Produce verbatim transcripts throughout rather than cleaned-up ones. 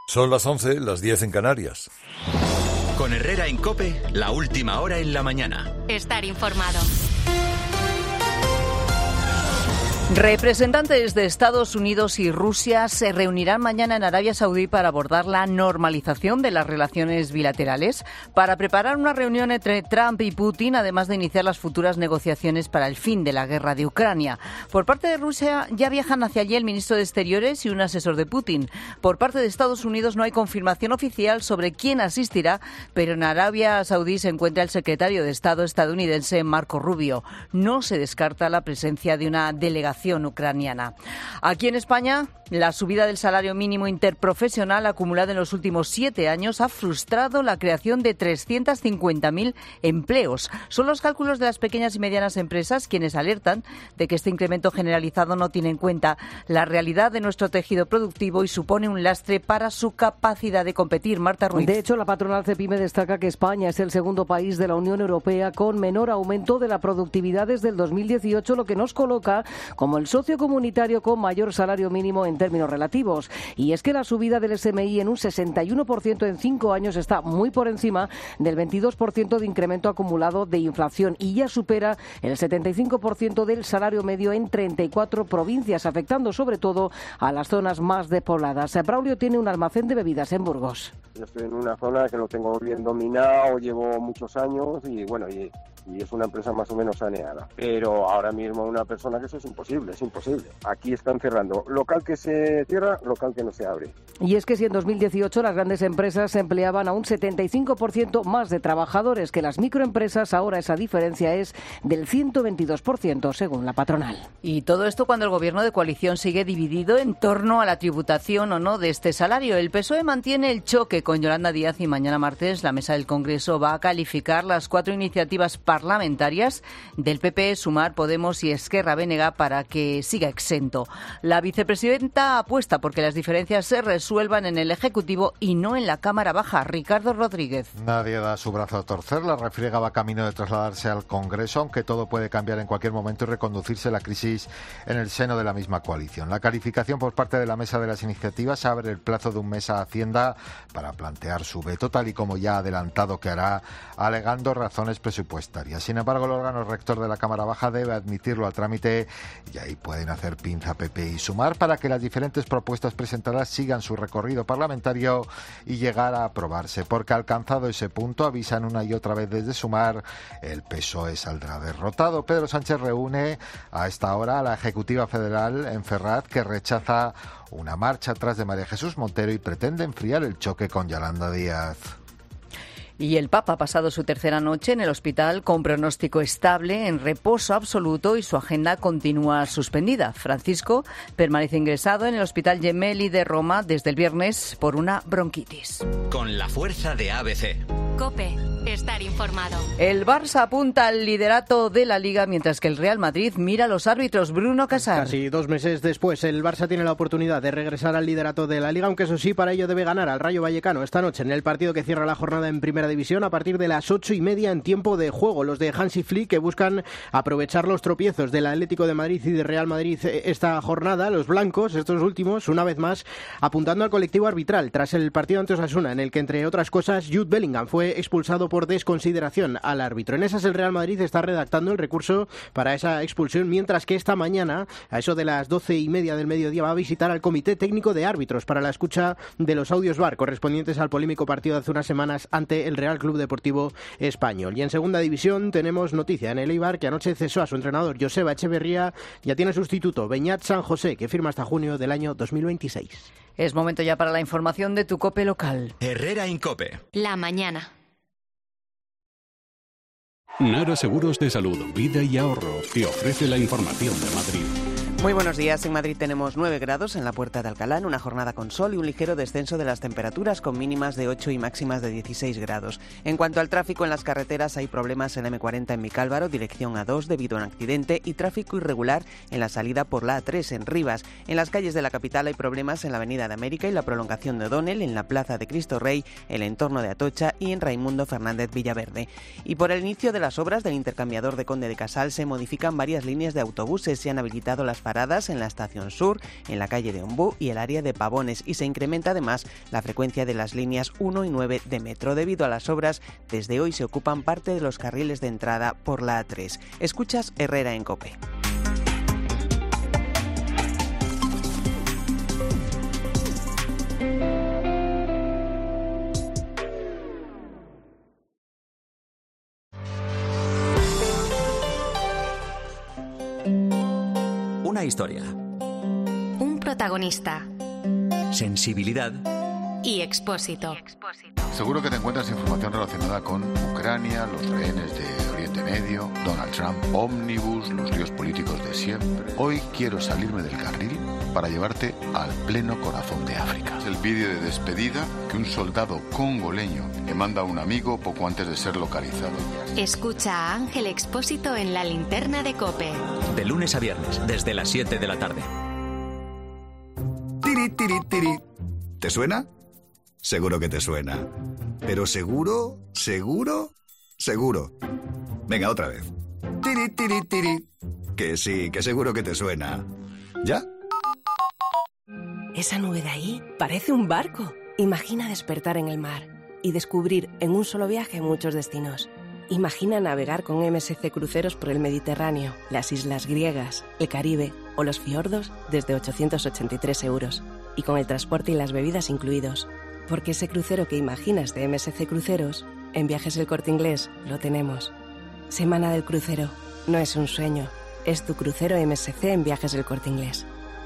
Son las once, las diez en Canarias. Con Herrera en COPE, la última hora en la mañana. Estar informado. Representantes de Estados Unidos y Rusia se reunirán mañana en Arabia Saudí para abordar la normalización de las relaciones bilaterales, para preparar una reunión entre Trump y Putin, además de iniciar las futuras negociaciones para el fin de la guerra de Ucrania. Por parte de Rusia ya viajan hacia allí el ministro de Exteriores y un asesor de Putin. Por parte de Estados Unidos no hay confirmación oficial sobre quién asistirá, pero en Arabia Saudí se encuentra el secretario de Estado estadounidense Marco Rubio. No se descarta la presencia de una delegación ucraniana. Aquí en España, la subida del salario mínimo interprofesional acumulada en los últimos siete años ha frustrado la creación de trescientos cincuenta mil empleos. Son los cálculos de las pequeñas y medianas empresas quienes alertan de que este incremento generalizado no tiene en cuenta la realidad de nuestro tejido productivo y supone un lastre para su capacidad de competir. Marta Ruiz. De hecho, la patronal CEPIME destaca que España es el segundo país de la Unión Europea con menor aumento de la productividad desde el dos mil dieciocho, lo que nos coloca como el socio comunitario con mayor salario mínimo en términos relativos. Y es que la subida del S M I en un sesenta y uno por ciento en cinco años está muy por encima del veintidós por ciento de incremento acumulado de inflación y ya supera el setenta y cinco por ciento del salario medio en treinta y cuatro provincias, afectando sobre todo a las zonas más despobladas. Braulio tiene un almacén de bebidas en Burgos. Yo estoy en una zona que lo tengo bien dominado, llevo muchos años y bueno, y, y es una empresa más o menos saneada. Pero ahora mismo una persona que eso es imposible, es imposible. Aquí están cerrando. Local que se cierra, local que no se abre. Y es que si en dos mil dieciocho las grandes empresas empleaban a un setenta y cinco por ciento más de trabajadores que las microempresas, ahora esa diferencia es del ciento veintidós por ciento según la patronal. Y todo esto cuando el gobierno de coalición sigue dividido en torno a la tributación o no de este salario. El P S O E mantiene el choque con Yolanda Díaz y mañana martes la mesa del Congreso va a calificar las cuatro iniciativas parlamentarias del P P, Sumar, Podemos y Esquerra Bénega para que siga exento. La vicepresidenta apuesta porque las diferencias se resuelvan en el Ejecutivo y no en la Cámara Baja. Ricardo Rodríguez. Nadie da su brazo a torcer. La refriega va camino de trasladarse al Congreso, aunque todo puede cambiar en cualquier momento y reconducirse la crisis en el seno de la misma coalición. La calificación por parte de la mesa de las iniciativas abre el plazo de un mes a Hacienda para plantear su veto, tal y como ya ha adelantado que hará, alegando razones presupuestarias. Sin embargo, el órgano rector de la Cámara Baja debe admitirlo a trámite y ahí pueden hacer pinza P P y Sumar para que las diferentes propuestas presentadas sigan su recorrido parlamentario y llegar a aprobarse, porque alcanzado ese punto, avisan una y otra vez desde Sumar, el P S O E saldrá derrotado. Pedro Sánchez reúne a esta hora a la Ejecutiva Federal en Ferraz, que rechaza una marcha atrás de María Jesús Montero y pretende enfriar el choque con Yolanda Díaz. Y el Papa ha pasado su tercera noche en el hospital con pronóstico estable, en reposo absoluto y su agenda continúa suspendida. Francisco permanece ingresado en el Hospital Gemelli de Roma desde el viernes por una bronquitis. Con la fuerza de A B C. COPE. Estar informado. El Barça apunta al liderato de la Liga, mientras que el Real Madrid mira a los árbitros. Bruno Casar. Casi dos meses después, el Barça tiene la oportunidad de regresar al liderato de la Liga, aunque eso sí, para ello debe ganar al Rayo Vallecano esta noche en el partido que cierra la jornada en Primera División a partir de las ocho y media en tiempo de juego. Los de Hansi Flick, que buscan aprovechar los tropiezos del Atlético de Madrid y de Real Madrid esta jornada, los blancos, estos últimos, una vez más, apuntando al colectivo arbitral tras el partido ante Osasuna, en el que, entre otras cosas, Jude Bellingham fue expulsado por desconsideración al árbitro. En esas, el Real Madrid está redactando el recurso para esa expulsión, mientras que esta mañana, a eso de las doce y media del mediodía, va a visitar al Comité Técnico de Árbitros para la escucha de los audios V A R correspondientes al polémico partido de hace unas semanas ante el Real Club Deportivo Español. Y en segunda división tenemos noticia en el Eibar, que anoche cesó a su entrenador Joseba Echeverría. Ya tiene sustituto, Beñat San José, que firma hasta junio del año dos mil veintiséis. Es momento ya para la información de tu COPE local. Herrera en COPE. La mañana. Nara Seguros de Salud, Vida y Ahorro te ofrece la información de Madrid. Muy buenos días. En Madrid tenemos nueve grados en la Puerta de Alcalá, una jornada con sol y un ligero descenso de las temperaturas con mínimas de ocho y máximas de dieciséis grados. En cuanto al tráfico en las carreteras, hay problemas en la eme cuarenta en Vicálvaro, dirección A dos, debido a un accidente, y tráfico irregular en la salida por la A tres en Rivas. En las calles de la capital hay problemas en la Avenida de América y la prolongación de O'Donnell, en la Plaza de Cristo Rey, el entorno de Atocha y en Raimundo Fernández Villaverde. Y por el inicio de las obras del intercambiador de Conde de Casal se modifican varias líneas de autobuses. Se han habilitado las paradas paradas en la estación sur, en la calle de Ombú y el área de Pavones, y se incrementa además la frecuencia de las líneas uno y nueve de metro. Debido a las obras, desde hoy se ocupan parte de los carriles de entrada por la A tres. Escuchas Herrera en COPE. Una historia. Un protagonista. Sensibilidad. Y Expósito. Seguro que te encuentras información relacionada con Ucrania, los rehenes de Oriente Medio, Donald Trump, Omnibus, los líos políticos de siempre. Hoy quiero salirme del carril para llevarte al pleno corazón de África. Es el vídeo de despedida que un soldado congoleño le manda a un amigo poco antes de ser localizado. Escucha a Ángel Expósito en la linterna de COPE. De lunes a viernes, desde las siete de la tarde. Tiri, tiri, tiri. ¿Te suena? Seguro que te suena. Pero seguro, seguro, seguro. Venga, otra vez. Tiri, tiri, tiri. Que sí, que seguro que te suena. ¿Ya? Esa nube de ahí parece un barco. Imagina despertar en el mar y descubrir en un solo viaje muchos destinos. Imagina navegar con M S C Cruceros por el Mediterráneo, las islas griegas, el Caribe o los fiordos desde ochocientos ochenta y tres euros. Y con el transporte y las bebidas incluidos. Porque ese crucero que imaginas de M S C Cruceros, en Viajes El Corte Inglés lo tenemos. Semana del crucero. No es un sueño. Es tu crucero M S C en Viajes El Corte Inglés.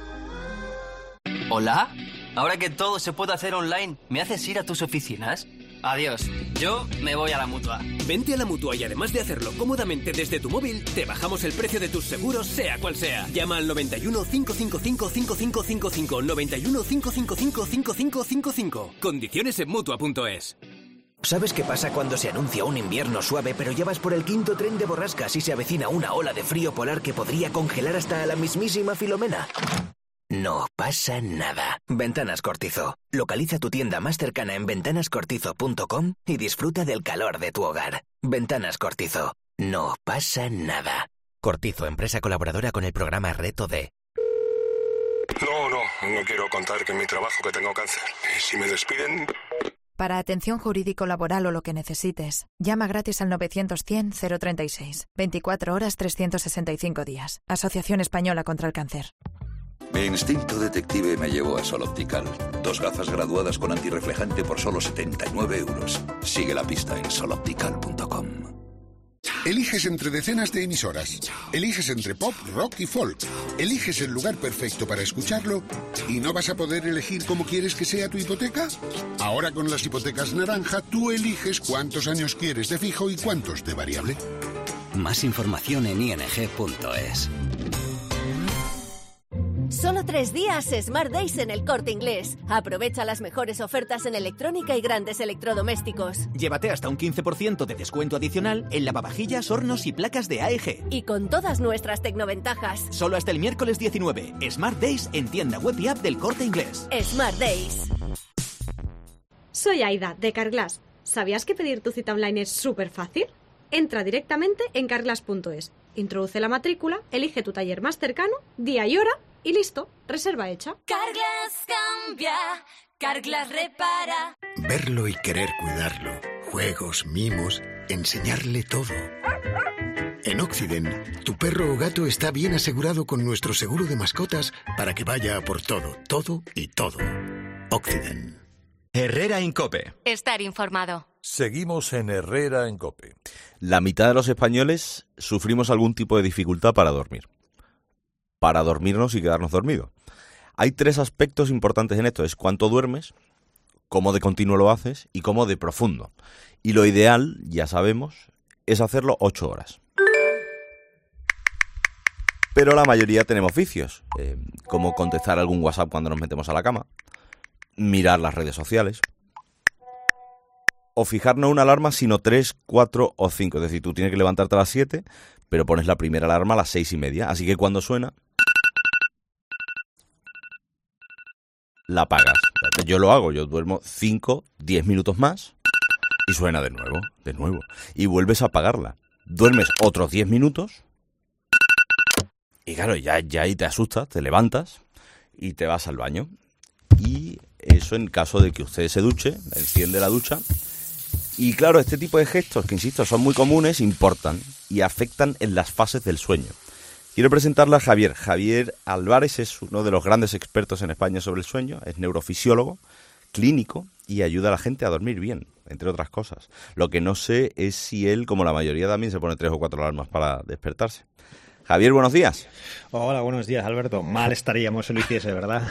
¿Hola? Ahora que todo se puede hacer online, ¿me haces ir a tus oficinas? Adiós. Yo me voy a la Mutua. Vente a la Mutua y además de hacerlo cómodamente desde tu móvil, te bajamos el precio de tus seguros, sea cual sea. Llama al noventa y uno, cinco cinco cinco, cinco cinco cinco cinco, noventa y uno, cinco cinco cinco, cinco cinco cinco cinco. Condiciones en Mutua punto es. ¿Sabes qué pasa cuando se anuncia un invierno suave, pero ya vas por el quinto tren de borrascas y se avecina una ola de frío polar que podría congelar hasta a la mismísima Filomena? No pasa nada. Ventanas Cortizo. Localiza tu tienda más cercana en ventanas cortizo punto com y disfruta del calor de tu hogar. Ventanas Cortizo. No pasa nada. Cortizo, empresa colaboradora con el programa Reto D. No, no, no quiero contar que en mi trabajo que tengo cáncer. Y si me despiden... Para atención jurídico-laboral o lo que necesites, llama gratis al novecientos cien cero treinta y seis. veinticuatro horas trescientos sesenta y cinco días. Asociación Española contra el Cáncer. Mi instinto detective me llevó a Sol Optical. Dos gafas graduadas con antirreflejante por solo setenta y nueve euros. Sigue la pista en sol optical punto com. Eliges entre decenas de emisoras. Eliges entre pop, rock y folk. Eliges el lugar perfecto para escucharlo y no vas a poder elegir cómo quieres que sea tu hipoteca. Ahora con las hipotecas naranja, tú eliges cuántos años quieres de fijo y cuántos de variable. Más información en i n g punto es. Solo tres días Smart Days en El Corte Inglés. Aprovecha las mejores ofertas en electrónica y grandes electrodomésticos. Llévate hasta un quince por ciento de descuento adicional en lavavajillas, hornos y placas de A E G. Y con todas nuestras tecnoventajas. Solo hasta el miércoles diecinueve. Smart Days en tienda web y app del Corte Inglés. Smart Days. Soy Aida, de Carglass. ¿Sabías que pedir tu cita online es súper fácil? Entra directamente en carglass punto es. Introduce la matrícula, elige tu taller más cercano, día y hora, y listo, reserva hecha. Carglass cambia, Carglass repara. Verlo y querer cuidarlo. Juegos, mimos, enseñarle todo. En Occident, tu perro o gato está bien asegurado con nuestro seguro de mascotas para que vaya a por todo, todo y todo. Occident. Herrera en COPE. Estar informado. Seguimos en Herrera en COPE. La mitad de los españoles sufrimos algún tipo de dificultad para dormir. Para dormirnos y quedarnos dormidos. Hay tres aspectos importantes en esto. Es cuánto duermes, cómo de continuo lo haces y cómo de profundo. Y lo ideal, ya sabemos, es hacerlo ocho horas. Pero la mayoría tenemos vicios, eh, como contestar algún WhatsApp cuando nos metemos a la cama, mirar las redes sociales, o fijar no una alarma, sino tres, cuatro o cinco. Es decir, tú tienes que levantarte a las siete, pero pones la primera alarma a las seis y media. Así que cuando suena, la apagas. Yo lo hago, yo duermo cinco, diez minutos más y suena de nuevo, de nuevo. Y vuelves a apagarla. Duermes otros diez minutos Y claro, ya, ya ahí te asustas, te levantas y te vas al baño. Y eso en caso de que usted se duche, enciende la ducha. Y claro, este tipo de gestos, que insisto, son muy comunes, importan y afectan en las fases del sueño. Quiero presentarle a Javier. Javier Álvarez es uno de los grandes expertos en España sobre el sueño, es neurofisiólogo, clínico y ayuda a la gente a dormir bien, entre otras cosas. Lo que no sé es si él, como la mayoría, también se pone tres o cuatro alarmas para despertarse. Javier, buenos días. Hola, buenos días, Alberto. Mal estaríamos si lo hiciese, ¿verdad?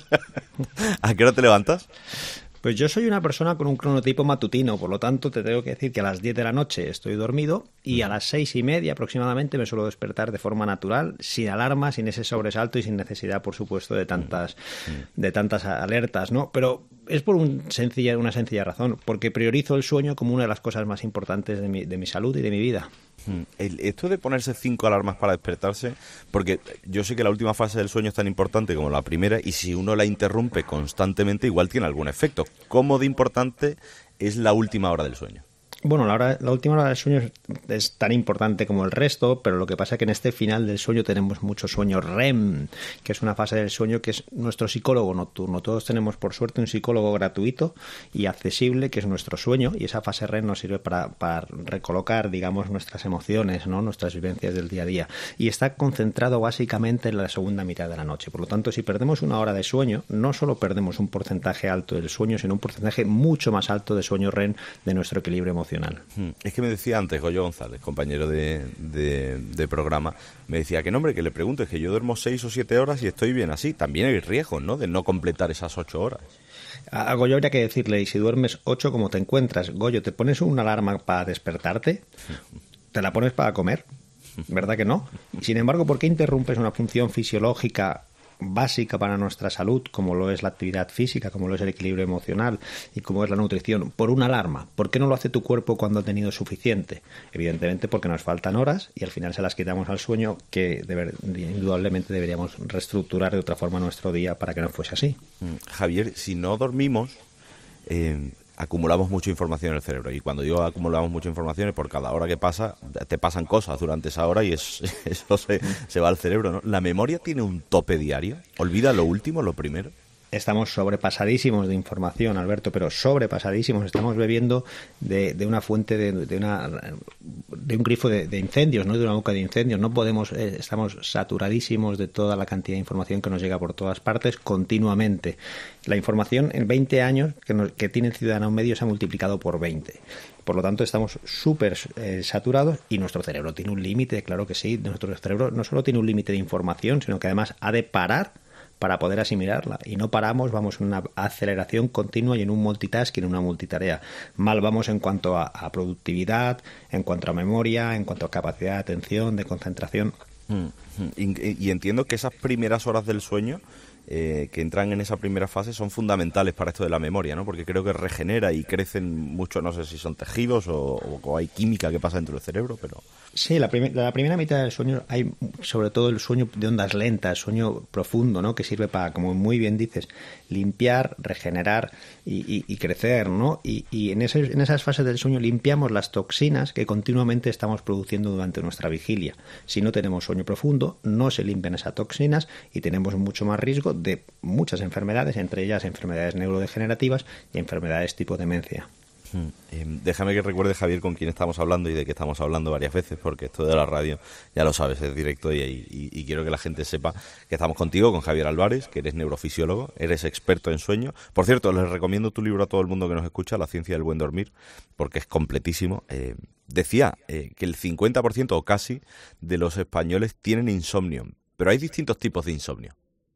¿A qué hora te levantas? Pues yo soy una persona con un cronotipo matutino, por lo tanto te tengo que decir que a las diez de la noche estoy dormido y a las seis y media aproximadamente me suelo despertar de forma natural, sin alarma, sin ese sobresalto y sin necesidad, por supuesto, de tantas, de tantas alertas, ¿no? Pero es por un sencilla, una sencilla razón, porque priorizo el sueño como una de las cosas más importantes de mi, de mi salud y de mi vida. El, esto de ponerse cinco alarmas para despertarse, porque yo sé que la última fase del sueño es tan importante como la primera y si uno la interrumpe constantemente igual tiene algún efecto. ¿Cómo de importante es la última hora del sueño? Bueno, la, hora, la última hora del sueño es, es tan importante como el resto, pero lo que pasa es que en este final del sueño tenemos mucho sueño R E M, que es una fase del sueño que es nuestro psicólogo nocturno. Todos tenemos, por suerte, un psicólogo gratuito y accesible, que es nuestro sueño, y esa fase R E M nos sirve para, para recolocar, digamos, nuestras emociones, ¿no? Nuestras vivencias del día a día. Y está concentrado básicamente en la segunda mitad de la noche. Por lo tanto, si perdemos una hora de sueño, no solo perdemos un porcentaje alto del sueño, sino un porcentaje mucho más alto de sueño R E M de nuestro equilibrio emocional. Es que me decía antes Goyo González, compañero de, de, de programa, me decía que no, hombre, que le preguntes que yo duermo seis o siete horas y estoy bien así. También hay riesgos, ¿no?, de no completar esas ocho horas. A Goyo habría que decirle, y si duermes ocho, ¿cómo te encuentras? Goyo, ¿te pones una alarma para despertarte? ¿Te la pones para comer? ¿Verdad que no? Sin embargo, ¿por qué interrumpes una función fisiológica básica para nuestra salud, como lo es la actividad física, como lo es el equilibrio emocional y como es la nutrición, por una alarma? ¿Por qué no lo hace tu cuerpo cuando ha tenido suficiente? Evidentemente porque nos faltan horas y al final se las quitamos al sueño, que deber, indudablemente deberíamos reestructurar de otra forma nuestro día para que no fuese así. Javier, si no dormimos, eh, acumulamos mucha información en el cerebro, y cuando digo acumulamos mucha información es por cada hora que pasa te pasan cosas durante esa hora y es, eso se, se va al cerebro, ¿no? ¿La memoria tiene un tope diario? ¿Olvida lo último, lo primero? Estamos sobrepasadísimos de información, Alberto, pero sobrepasadísimos. Estamos bebiendo de, de una fuente, de, de, una, de un grifo de, de incendios, no de una boca de incendios. No podemos, eh, estamos saturadísimos de toda la cantidad de información que nos llega por todas partes continuamente. La información en veinte años que, nos, que tiene el ciudadano medio se ha multiplicado por veinte. Por lo tanto, estamos súper eh, saturados y nuestro cerebro tiene un límite, claro que sí. Nuestro cerebro no solo tiene un límite de información, sino que además ha de parar para poder asimilarla, y no paramos, vamos en una aceleración continua y en un multitasking, en una multitarea. Mal vamos en cuanto a, a productividad, en cuanto a memoria, en cuanto a capacidad de atención, de concentración. Mm, y, y entiendo que esas primeras horas del sueño eh, que entran en esa primera fase son fundamentales para esto de la memoria, ¿no? Porque creo que regenera y crecen mucho, no sé si son tejidos o, o hay química que pasa dentro del cerebro, pero... Sí, la, prim la primera mitad del sueño hay sobre todo el sueño de ondas lentas, sueño profundo, ¿no?, que sirve para, como muy bien dices, limpiar, regenerar y, y, y crecer, ¿no? Y, y en, ese, en esas fases del sueño limpiamos las toxinas que continuamente estamos produciendo durante nuestra vigilia. Si no tenemos sueño profundo, no se limpian esas toxinas y tenemos mucho más riesgo de muchas enfermedades, entre ellas enfermedades neurodegenerativas y enfermedades tipo demencia. Hmm. Eh, déjame que recuerde, Javier, con quién estamos hablando y de qué estamos hablando varias veces, porque esto de la radio, ya lo sabes, es directo y, y, y quiero que la gente sepa que estamos contigo, con Javier Álvarez, que eres neurofisiólogo, eres experto en sueño. Por cierto, les recomiendo tu libro a todo el mundo que nos escucha, La ciencia del buen dormir, porque es completísimo. Eh, decía eh, que el cincuenta por ciento o casi de los españoles tienen insomnio, pero hay distintos tipos de insomnio.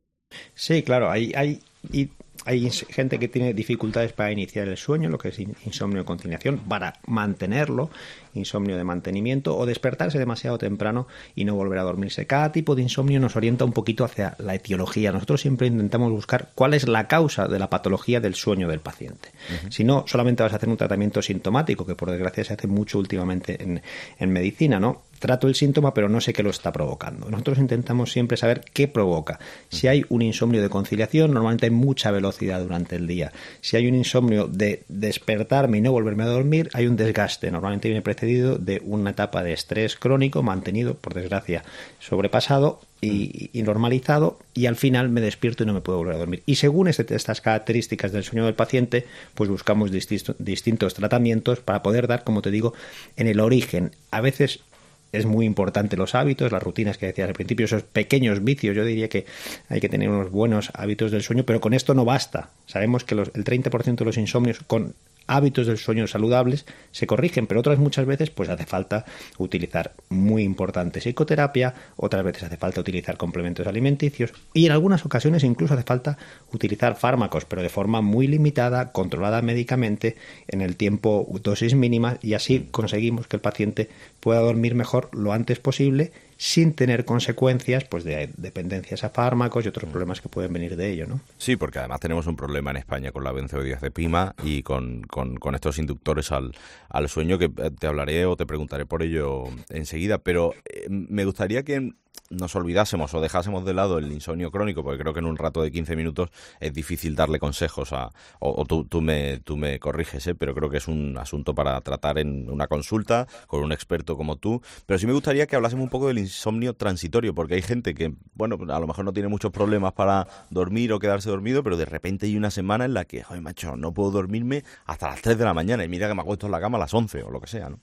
Sí, claro, hay... hay y... Hay gente que tiene dificultades para iniciar el sueño, lo que es insomnio de conciliación, para mantenerlo, insomnio de mantenimiento, o despertarse demasiado temprano y no volver a dormirse. Cada tipo de insomnio nos orienta un poquito hacia la etiología. Nosotros siempre intentamos buscar cuál es la causa de la patología del sueño del paciente. Uh-huh. Si no, solamente vas a hacer un tratamiento sintomático, que por desgracia se hace mucho últimamente en, en medicina, ¿no? trato el síntoma, pero no sé qué lo está provocando. Nosotros intentamos siempre saber qué provoca. Si hay un insomnio de conciliación, normalmente hay mucha velocidad durante el día. Si hay un insomnio de despertarme y no volverme a dormir, hay un desgaste. Normalmente viene precedido de una etapa de estrés crónico mantenido, por desgracia, sobrepasado y, y normalizado, y al final me despierto y no me puedo volver a dormir. Y según este, estas características del sueño del paciente, pues buscamos distintos, distintos tratamientos para poder dar, como te digo, en el origen. A veces es muy importante los hábitos, las rutinas que decías al principio, esos pequeños vicios. Yo diría que hay que tener unos buenos hábitos del sueño, pero con esto no basta. Sabemos que los, el treinta por ciento de los insomnios con hábitos del sueño saludables se corrigen, pero otras muchas veces pues hace falta utilizar, muy importante, psicoterapia, otras veces hace falta utilizar complementos alimenticios y en algunas ocasiones incluso hace falta utilizar fármacos, pero de forma muy limitada, controlada médicamente, en el tiempo, dosis mínimas, y así conseguimos que el paciente pueda dormir mejor lo antes posible, sin tener consecuencias pues de dependencias a fármacos y otros problemas que pueden venir de ello, ¿no? Sí, porque además tenemos un problema en España con la benzodiazepina y con, con, con estos inductores al, al sueño, que te hablaré o te preguntaré por ello enseguida, pero eh, me gustaría que nos olvidásemos o dejásemos de lado el insomnio crónico, porque creo que en un rato de quince minutos es difícil darle consejos a, o, o tú, tú, me, tú me corriges, ¿eh? Pero creo que es un asunto para tratar en una consulta con un experto como tú. Pero sí me gustaría que hablásemos un poco del insomnio transitorio, porque hay gente que, bueno, a lo mejor no tiene muchos problemas para dormir o quedarse dormido, pero de repente hay una semana en la que, joder, macho, no puedo dormirme hasta las tres de la mañana y mira que me acuesto en la cama a las once o lo que sea, ¿no?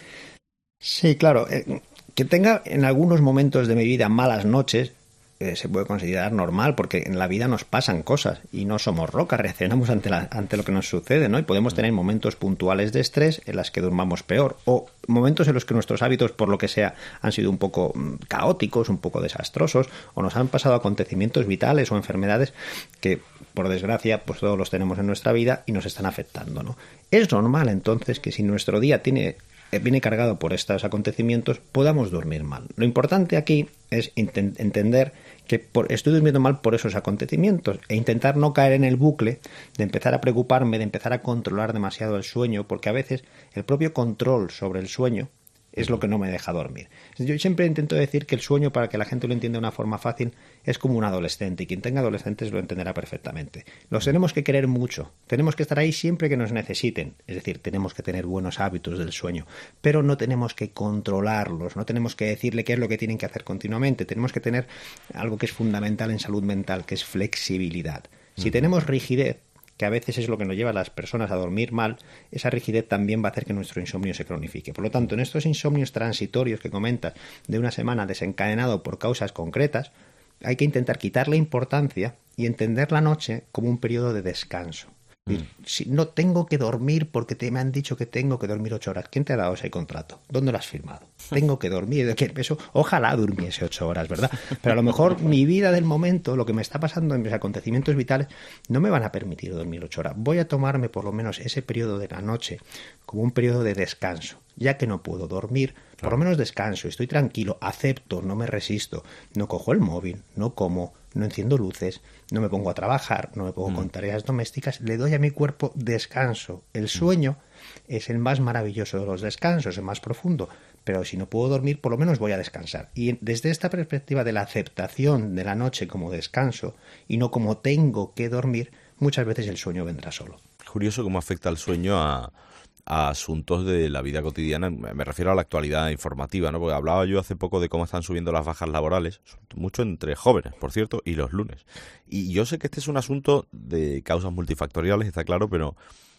Sí, claro. Eh, que tenga en algunos momentos de mi vida malas noches eh, se puede considerar normal, porque en la vida nos pasan cosas y no somos rocas, reaccionamos ante, la, ante lo que nos sucede, ¿no? Y podemos tener momentos puntuales de estrés en las que durmamos peor, o momentos en los que nuestros hábitos, por lo que sea, han sido un poco caóticos, un poco desastrosos, o nos han pasado acontecimientos vitales o enfermedades que, por desgracia, pues todos los tenemos en nuestra vida y nos están afectando, ¿no? Es normal, entonces, que si nuestro día tiene viene cargado por estos acontecimientos, podamos dormir mal. Lo importante aquí es entender que por, estoy durmiendo mal por esos acontecimientos e intentar no caer en el bucle de empezar a preocuparme, de empezar a controlar demasiado el sueño, porque a veces el propio control sobre el sueño es lo que no me deja dormir. Yo siempre intento decir que el sueño, para que la gente lo entienda de una forma fácil, es como un adolescente, y quien tenga adolescentes lo entenderá perfectamente. Los tenemos que querer mucho, tenemos que estar ahí siempre que nos necesiten, es decir, tenemos que tener buenos hábitos del sueño, pero no tenemos que controlarlos, no tenemos que decirle qué es lo que tienen que hacer continuamente, tenemos que tener algo que es fundamental en salud mental, que es flexibilidad. Si tenemos rigidez, que a veces es lo que nos lleva a las personas a dormir mal, esa rigidez también va a hacer que nuestro insomnio se cronifique. Por lo tanto, en estos insomnios transitorios que comentas, de una semana desencadenado por causas concretas, hay que intentar quitarle importancia y entender la noche como un periodo de descanso. Mm. Si no tengo que dormir porque te me han dicho que tengo que dormir ocho horas. ¿Quién te ha dado ese contrato? ¿Dónde lo has firmado? Tengo que dormir. Eso, ojalá durmiese ocho horas, ¿verdad? Pero a lo mejor mi vida del momento, lo que me está pasando en mis acontecimientos vitales, no me van a permitir dormir ocho horas. Voy a tomarme por lo menos ese periodo de la noche como un periodo de descanso. Ya que no puedo dormir, por lo menos descanso, estoy tranquilo, acepto, no me resisto, no cojo el móvil, no como, no enciendo luces, no me pongo a trabajar, no me pongo mm. con tareas domésticas, le doy a mi cuerpo descanso. El sueño mm. es el más maravilloso de los descansos, el más profundo, pero si no puedo dormir, por lo menos voy a descansar. Y desde esta perspectiva de la aceptación de la noche como descanso y no como tengo que dormir, muchas veces el sueño vendrá solo. Curioso cómo afecta el sueño a... a asuntos de la vida cotidiana, me refiero a la actualidad informativa, ¿no? Porque hablaba yo hace poco de cómo están subiendo las bajas laborales, mucho entre jóvenes, por cierto, y los lunes. Y yo sé que este es un asunto de causas multifactoriales, está claro, pero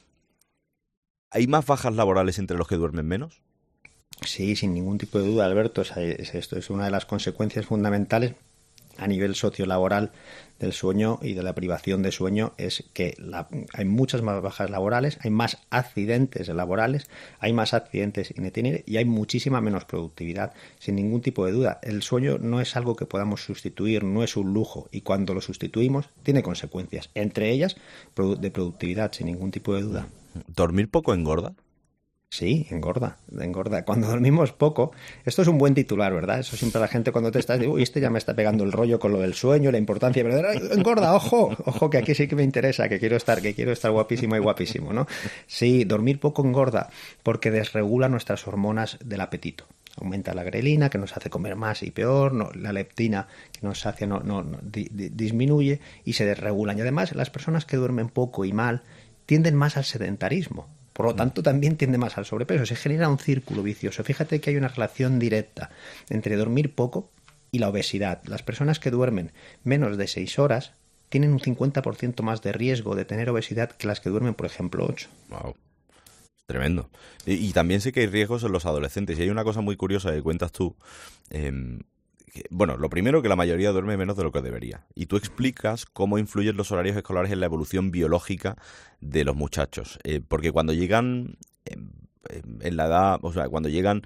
¿hay más bajas laborales entre los que duermen menos? Sí, sin ningún tipo de duda, Alberto. O sea, esto es una de las consecuencias fundamentales a nivel sociolaboral del sueño y de la privación de sueño, es que la, hay muchas más bajas laborales, hay más accidentes laborales, hay más accidentes in itinere y hay muchísima menos productividad, sin ningún tipo de duda. El sueño no es algo que podamos sustituir, no es un lujo, y cuando lo sustituimos tiene consecuencias, entre ellas de productividad, sin ningún tipo de duda. ¿Dormir poco engorda? Sí, engorda, engorda. Cuando dormimos poco, esto es un buen titular, ¿verdad? Eso siempre la gente cuando te estás, digo, uy, este ya me está pegando el rollo con lo del sueño, la importancia, pero engorda, ojo, ojo, que aquí sí que me interesa, que quiero estar, que quiero estar guapísimo y guapísimo, ¿no? Sí, dormir poco engorda porque desregula nuestras hormonas del apetito. aumenta la grelina, que nos hace comer más y peor, no, la leptina, que nos sacia, no, no, no di, di, disminuye y se desregulan. Y además, las personas que duermen poco y mal tienden más al sedentarismo. Por lo tanto, también tiende más al sobrepeso. Se genera un círculo vicioso. Fíjate que hay una relación directa entre dormir poco y la obesidad. Las personas que duermen menos de seis horas tienen un cincuenta por ciento más de riesgo de tener obesidad que las que duermen, por ejemplo, ocho. Wow. Tremendo. Y, y también sé que hay riesgos en los adolescentes. Y hay una cosa muy curiosa que cuentas tú. Eh, que, bueno, lo primero, que la mayoría duerme menos de lo que debería. Y tú explicas cómo influyen los horarios escolares en la evolución biológica de los muchachos. Eh, porque cuando llegan eh, en la edad, o sea, cuando llegan,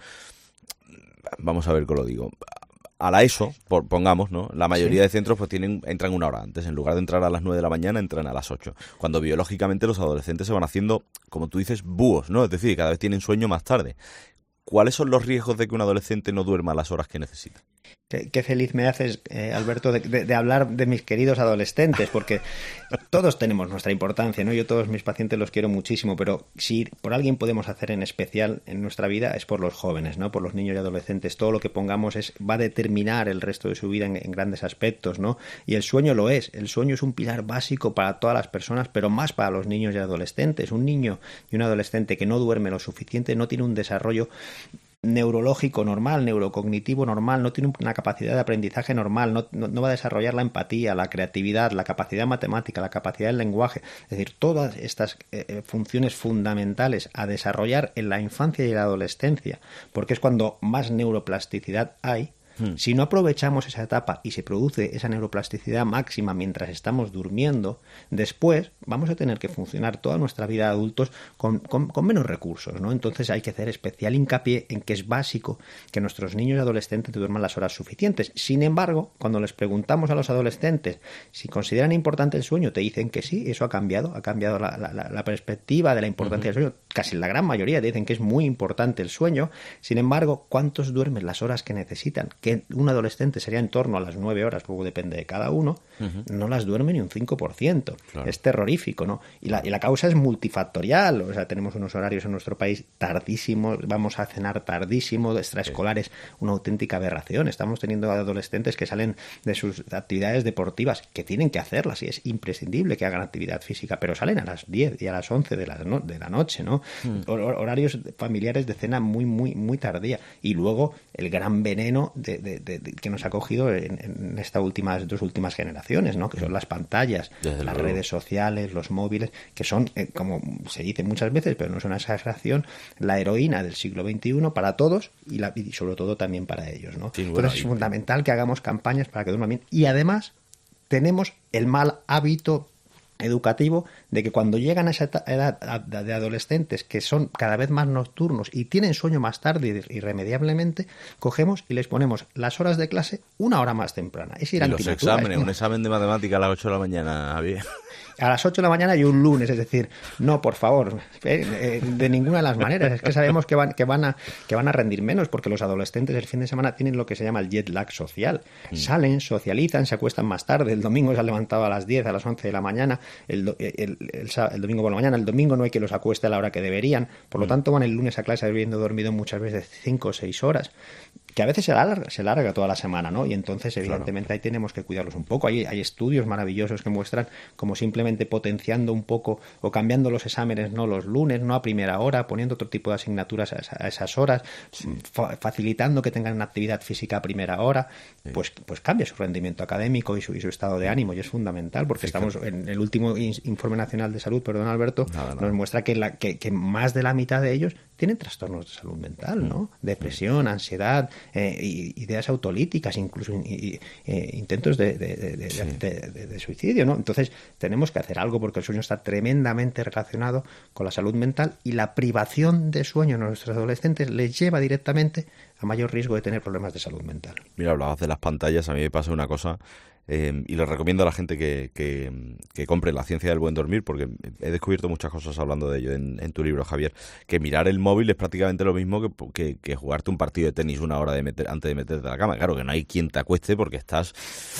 vamos a ver cómo lo digo, a la ESO, por, pongamos, ¿no? La mayoría sí. de centros pues tienen entran una hora antes. En lugar de entrar a las nueve de la mañana, entran a las ocho. Cuando biológicamente los adolescentes se van haciendo, como tú dices, búhos, ¿no? Es decir, cada vez tienen sueño más tarde. ¿Cuáles son los riesgos de que un adolescente no duerma a las horas que necesita? Qué, qué feliz me haces, eh, Alberto, de, de, de hablar de mis queridos adolescentes, porque todos tenemos nuestra importancia, ¿no? Yo todos mis pacientes los quiero muchísimo, pero si por alguien podemos hacer en especial en nuestra vida es por los jóvenes, ¿no? Por los niños y adolescentes. Todo lo que pongamos es va a determinar el resto de su vida en, en grandes aspectos, ¿no? Y el sueño lo es. El sueño es un pilar básico para todas las personas, pero más para los niños y adolescentes. Un niño y un adolescente que no duerme lo suficiente no tiene un desarrollo neurológico normal, neurocognitivo normal, no tiene una capacidad de aprendizaje normal, no, no, no va a desarrollar la empatía, la creatividad, la capacidad matemática, la capacidad del lenguaje, es decir, todas estas eh, funciones fundamentales a desarrollar en la infancia y la adolescencia, porque es cuando más neuroplasticidad hay. Hmm. Si no aprovechamos esa etapa y se produce esa neuroplasticidad máxima mientras estamos durmiendo, después vamos a tener que funcionar toda nuestra vida de adultos con, con, con menos recursos, ¿no? Entonces hay que hacer especial hincapié en que es básico que nuestros niños y adolescentes duerman las horas suficientes. Sin embargo, cuando les preguntamos a los adolescentes si consideran importante el sueño, te dicen que sí, eso ha cambiado, ha cambiado la, la, la perspectiva de la importancia uh-huh. del sueño. Casi la gran mayoría dicen que es muy importante el sueño. Sin embargo, ¿cuántos duermen las horas que necesitan? Que un adolescente sería en torno a las nueve horas, luego depende de cada uno, uh-huh. no las duerme ni un cinco por ciento. Claro. Es terrorífico, ¿no? Y la, y la causa es multifactorial. O sea, tenemos unos horarios en nuestro país tardísimos, vamos a cenar tardísimo, extraescolares, sí. una auténtica aberración. Estamos teniendo adolescentes que salen de sus actividades deportivas, que tienen que hacerlas, y es imprescindible que hagan actividad física, pero salen a las diez y a las once de la, no, de la noche, ¿no? Hmm. Horarios familiares de cena muy, muy, muy tardía. Y luego el gran veneno de, de, de, de, que nos ha cogido en, en estas últimas dos últimas generaciones, ¿no? Que son las pantallas, Desde las luego. redes sociales, los móviles, que son, eh, como se dice muchas veces, pero no es una exageración, la heroína del siglo veintiuno para todos y, la, y sobre todo también para ellos, ¿no? Sí, Entonces bueno, es fundamental que hagamos campañas para que duerman bien. Y además tenemos el mal hábito educativo de que cuando llegan a esa edad de adolescentes que son cada vez más nocturnos y tienen sueño más tarde irremediablemente, cogemos y les ponemos las horas de clase una hora más temprana. Es ir y los exámenes, un examen de matemática a las ocho de la mañana, Javier. A las ocho de la mañana y un lunes, es decir, no, por favor, eh, eh, de ninguna de las maneras. Es que sabemos que van, que van a, que van a rendir menos, porque los adolescentes el fin de semana tienen lo que se llama el jet lag social. Mm. Salen, socializan, se acuestan más tarde. El domingo se han levantado a las diez, a las once de la mañana. El, el, el, el, el domingo por la mañana. El domingo no hay que los acueste a la hora que deberían. Por lo mm. tanto, van el lunes a clase habiendo dormido muchas veces cinco o seis horas, que a veces se larga, se larga toda la semana, ¿no? Y entonces, evidentemente, claro. ahí tenemos que cuidarlos un poco. Hay, hay estudios maravillosos que muestran como simplemente potenciando un poco o cambiando los exámenes, no los lunes, no a primera hora, poniendo otro tipo de asignaturas a, esa, a esas horas, sí. fa- facilitando que tengan una actividad física a primera hora, sí. pues, pues cambia su rendimiento académico y su, y su estado de ánimo, y es fundamental, porque sí, estamos claro. en el último Informe Nacional de Salud, perdón, Alberto, nada, nada. nos muestra que, la, que, que más de la mitad de ellos tienen trastornos de salud mental, ¿no? Depresión, ansiedad, eh, ideas autolíticas, incluso y, y, eh, intentos de, de, de, de, sí. de, de, de suicidio, ¿no? Entonces tenemos que hacer algo, porque el sueño está tremendamente relacionado con la salud mental, y la privación de sueño en nuestros adolescentes les lleva directamente a mayor riesgo de tener problemas de salud mental. Mira, hablabas de las pantallas, a mí me pasa una cosa, eh, y les recomiendo a la gente que, que, que compre La ciencia del buen dormir, porque he descubierto muchas cosas hablando de ello en, en tu libro, Javier, que mirar el móvil es prácticamente lo mismo que, que, que jugarte un partido de tenis una hora de meter, antes de meterte a la cama. Claro que no hay quien te acueste porque estás,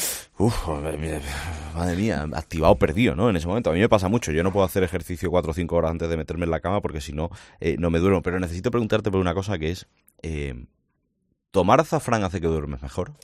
uf, madre mía, activado, perdido, ¿no? En ese momento a mí me pasa mucho, yo no puedo hacer ejercicio cuatro o cinco horas antes de meterme en la cama porque si no, eh, no me duermo. Pero necesito preguntarte por una cosa que es... Eh, ¿Tomar azafrán hace que duermes mejor?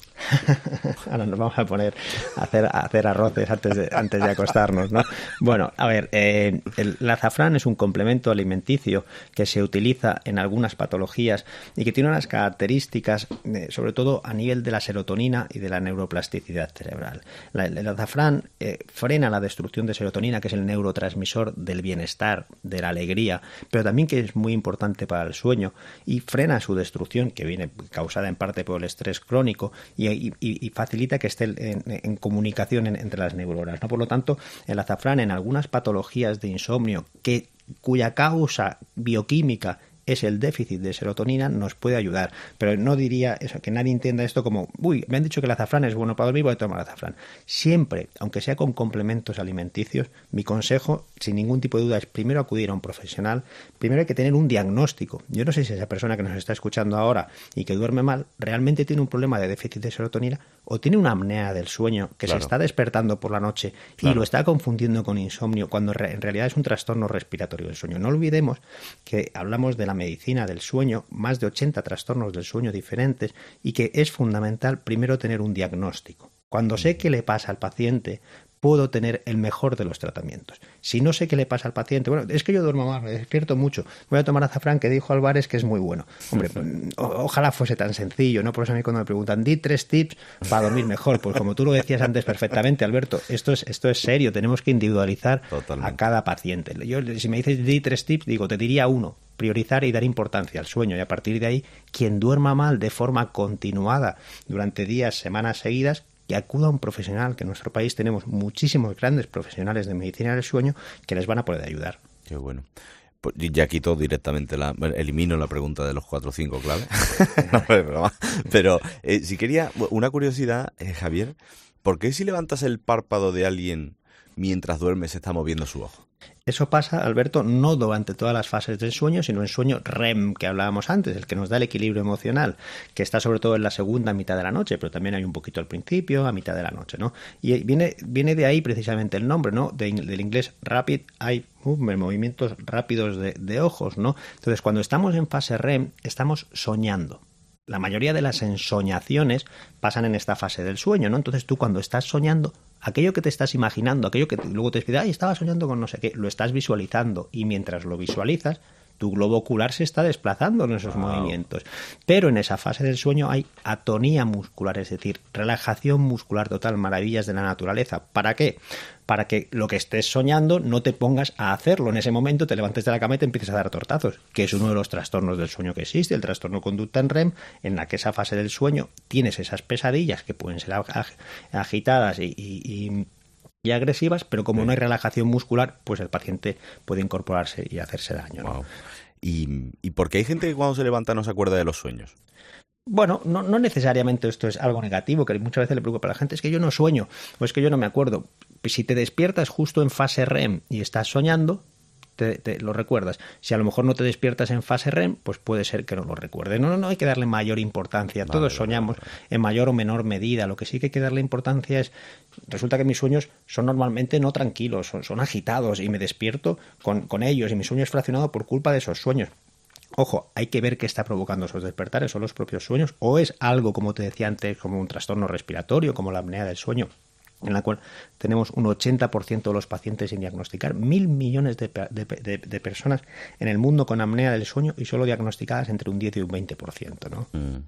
Ahora nos vamos a poner a hacer, a hacer arroces antes de, antes de acostarnos, ¿no? Bueno, a ver, eh, el, el azafrán es un complemento alimenticio que se utiliza en algunas patologías y que tiene unas características, eh, sobre todo a nivel de la serotonina y de la neuroplasticidad cerebral. La, el azafrán eh, frena la destrucción de serotonina, que es el neurotransmisor del bienestar, de la alegría, pero también que es muy importante para el sueño, y frena su destrucción, que viene causada en parte por el estrés crónico, y, y, y facilita que esté en, en comunicación en, entre las neuronas, ¿no? Por lo tanto, el azafrán en algunas patologías de insomnio que cuya causa bioquímica es el déficit de serotonina, nos puede ayudar. Pero no diría eso, que nadie entienda esto como, uy, me han dicho que el azafrán es bueno para dormir, voy a tomar azafrán. Siempre, aunque sea con complementos alimenticios, mi consejo, sin ningún tipo de duda, es primero acudir a un profesional. Primero hay que tener un diagnóstico. Yo no sé si esa persona que nos está escuchando ahora y que duerme mal, realmente tiene un problema de déficit de serotonina o tiene una apnea del sueño que claro. se está despertando por la noche claro. y lo está confundiendo con insomnio, cuando en realidad es un trastorno respiratorio del sueño. No olvidemos que hablamos de la medicina del sueño, más de ochenta trastornos del sueño diferentes, y que es fundamental primero tener un diagnóstico. Cuando sé qué le pasa al paciente, puedo tener el mejor de los tratamientos. Si no sé qué le pasa al paciente, bueno, es que yo duermo mal, me despierto mucho, voy a tomar azafrán, que dijo Álvarez que es muy bueno. Hombre, o, ojalá fuese tan sencillo, ¿no? Por eso a mí cuando me preguntan, di tres tips para dormir mejor, pues como tú lo decías antes perfectamente, Alberto, esto es, esto es serio, tenemos que individualizar Totalmente. A cada paciente. Yo, si me dices di tres tips, digo, te diría uno, priorizar y dar importancia al sueño, y a partir de ahí, quien duerma mal de forma continuada durante días, semanas seguidas, que acuda a un profesional, que en nuestro país tenemos muchísimos grandes profesionales de medicina del sueño que les van a poder ayudar. Qué bueno. Pues ya quito directamente, la, elimino la pregunta de los cuatro o cinco claves. No, es broma. Pero eh, si quería, una curiosidad, eh, Javier, ¿por qué si levantas el párpado de alguien mientras duerme se está moviendo su ojo? Eso pasa, Alberto, no durante todas las fases del sueño, sino en sueño R E M que hablábamos antes, el que nos da el equilibrio emocional, que está sobre todo en la segunda mitad de la noche, pero también hay un poquito al principio, a mitad de la noche, ¿no? Y viene, viene de ahí precisamente el nombre, ¿no? De, del inglés Rapid Eye Movement, movimientos rápidos de, de ojos, ¿no? Entonces, cuando estamos en fase R E M, estamos soñando. La mayoría de las ensoñaciones pasan en esta fase del sueño, ¿no? Entonces tú cuando estás soñando, aquello que te estás imaginando, aquello que te, luego te dices, ay, estaba soñando con no sé qué, lo estás visualizando, y mientras lo visualizas, tu globo ocular se está desplazando en esos wow. movimientos. Pero en esa fase del sueño hay atonía muscular, es decir, relajación muscular total, maravillas de la naturaleza. ¿Para qué? Para que lo que estés soñando no te pongas a hacerlo. En ese momento te levantes de la cama y te empieces a dar tortazos, que es uno de los trastornos del sueño que existe, el trastorno conducta en R E M, en la que esa fase del sueño tienes esas pesadillas que pueden ser agitadas y... y, y y agresivas, pero como no hay relajación muscular, pues el paciente puede incorporarse y hacerse daño, ¿no? Wow. ¿Y, ¿Y por qué hay gente que cuando se levanta no se acuerda de los sueños? Bueno, no, no necesariamente esto es algo negativo, que muchas veces le preocupa a la gente, es que yo no sueño, o es que yo no me acuerdo. Si te despiertas justo en fase R E M y estás soñando, Te, te lo recuerdas. Si a lo mejor no te despiertas en fase R E M, pues puede ser que no lo recuerdes. No, no, no hay que darle mayor importancia. Vale, Todos soñamos vale, vale. en mayor o menor medida. Lo que sí que hay que darle importancia es, resulta que mis sueños son normalmente no tranquilos, son, son agitados y me despierto con, con ellos y mi sueño es fraccionado por culpa de esos sueños. Ojo, hay que ver qué está provocando esos despertares, son los propios sueños o es algo, como te decía antes, como un trastorno respiratorio, como la apnea del sueño, en la cual tenemos un ochenta por ciento de los pacientes sin diagnosticar, mil millones de, de, de, de personas en el mundo con apnea del sueño y solo diagnosticadas entre un diez y un veinte por ciento, ¿no? Mm.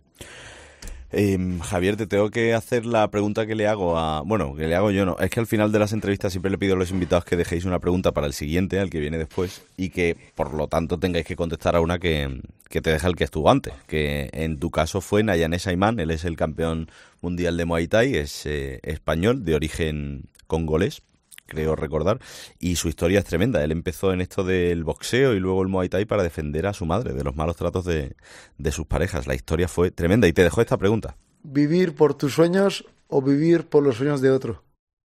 Eh, Javier, te tengo que hacer la pregunta que le hago a... Bueno, que le hago yo no. Es que al final de las entrevistas siempre le pido a los invitados que dejéis una pregunta para el siguiente, al que viene después, y que, por lo tanto, tengáis que contestar a una que, que te deja el que estuvo antes, que en tu caso fue Nayanes Ayman. Él es el campeón mundial de Muay Thai, es eh, español, de origen congolés, creo recordar, y su historia es tremenda. Él empezó en esto del boxeo y luego el Muay Thai para defender a su madre de los malos tratos de, de sus parejas. La historia fue tremenda y te dejó esta pregunta. ¿Vivir por tus sueños o vivir por los sueños de otro?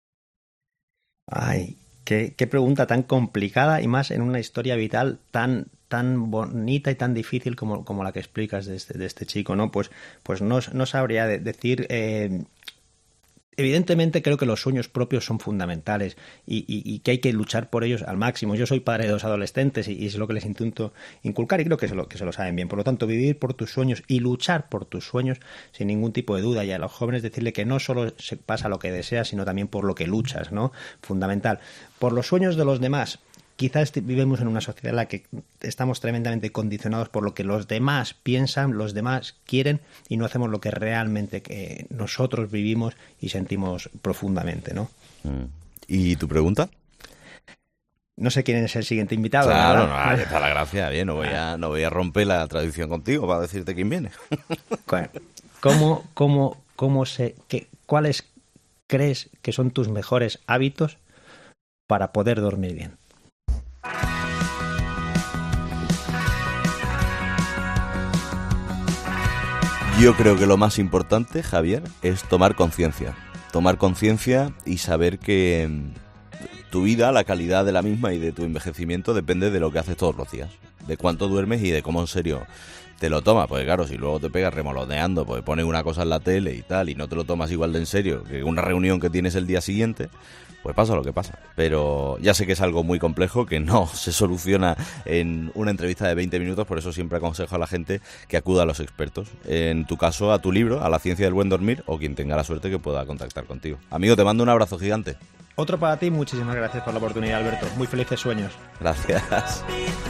Ay, qué, qué pregunta tan complicada y más en una historia vital tan tan bonita y tan difícil como, como la que explicas de este, de este chico, ¿no? Pues, pues no, no sabría de, decir... Eh, Evidentemente creo que los sueños propios son fundamentales y, y, y que hay que luchar por ellos al máximo. Yo soy padre de dos adolescentes y, y es lo que les intento inculcar y creo que se, lo, que se lo saben bien. Por lo tanto, vivir por tus sueños y luchar por tus sueños sin ningún tipo de duda. Y a los jóvenes decirle que no solo se pasa lo que deseas, sino también por lo que luchas, ¿no? Fundamental. Por los sueños de los demás. Quizás vivimos en una sociedad en la que estamos tremendamente condicionados por lo que los demás piensan, los demás quieren y no hacemos lo que realmente que nosotros vivimos y sentimos profundamente, ¿no? ¿Y tu pregunta? No sé quién es el siguiente invitado. Claro, no, ahí está la gracia. Bien, no voy a, no voy a romper la tradición contigo para decirte quién viene. ¿Cómo, cómo, cómo se, qué, cuáles crees que son tus mejores hábitos para poder dormir bien? Yo creo que lo más importante, Javier, es tomar conciencia. Tomar conciencia y saber que tu vida, la calidad de la misma y de tu envejecimiento depende de lo que haces todos los días. De cuánto duermes y de cómo en serio te lo tomas. Porque claro, si luego te pegas remoloneando, pues pones una cosa en la tele y tal, y no te lo tomas igual de en serio que una reunión que tienes el día siguiente, pues pasa lo que pasa. Pero ya sé que es algo muy complejo, que no se soluciona en una entrevista de veinte minutos, por eso siempre aconsejo a la gente que acuda a los expertos. En tu caso, a tu libro, a La ciencia del buen dormir, o quien tenga la suerte que pueda contactar contigo. Amigo, te mando un abrazo gigante. Otro para ti, muchísimas gracias por la oportunidad, Alberto. Muy felices sueños. Gracias.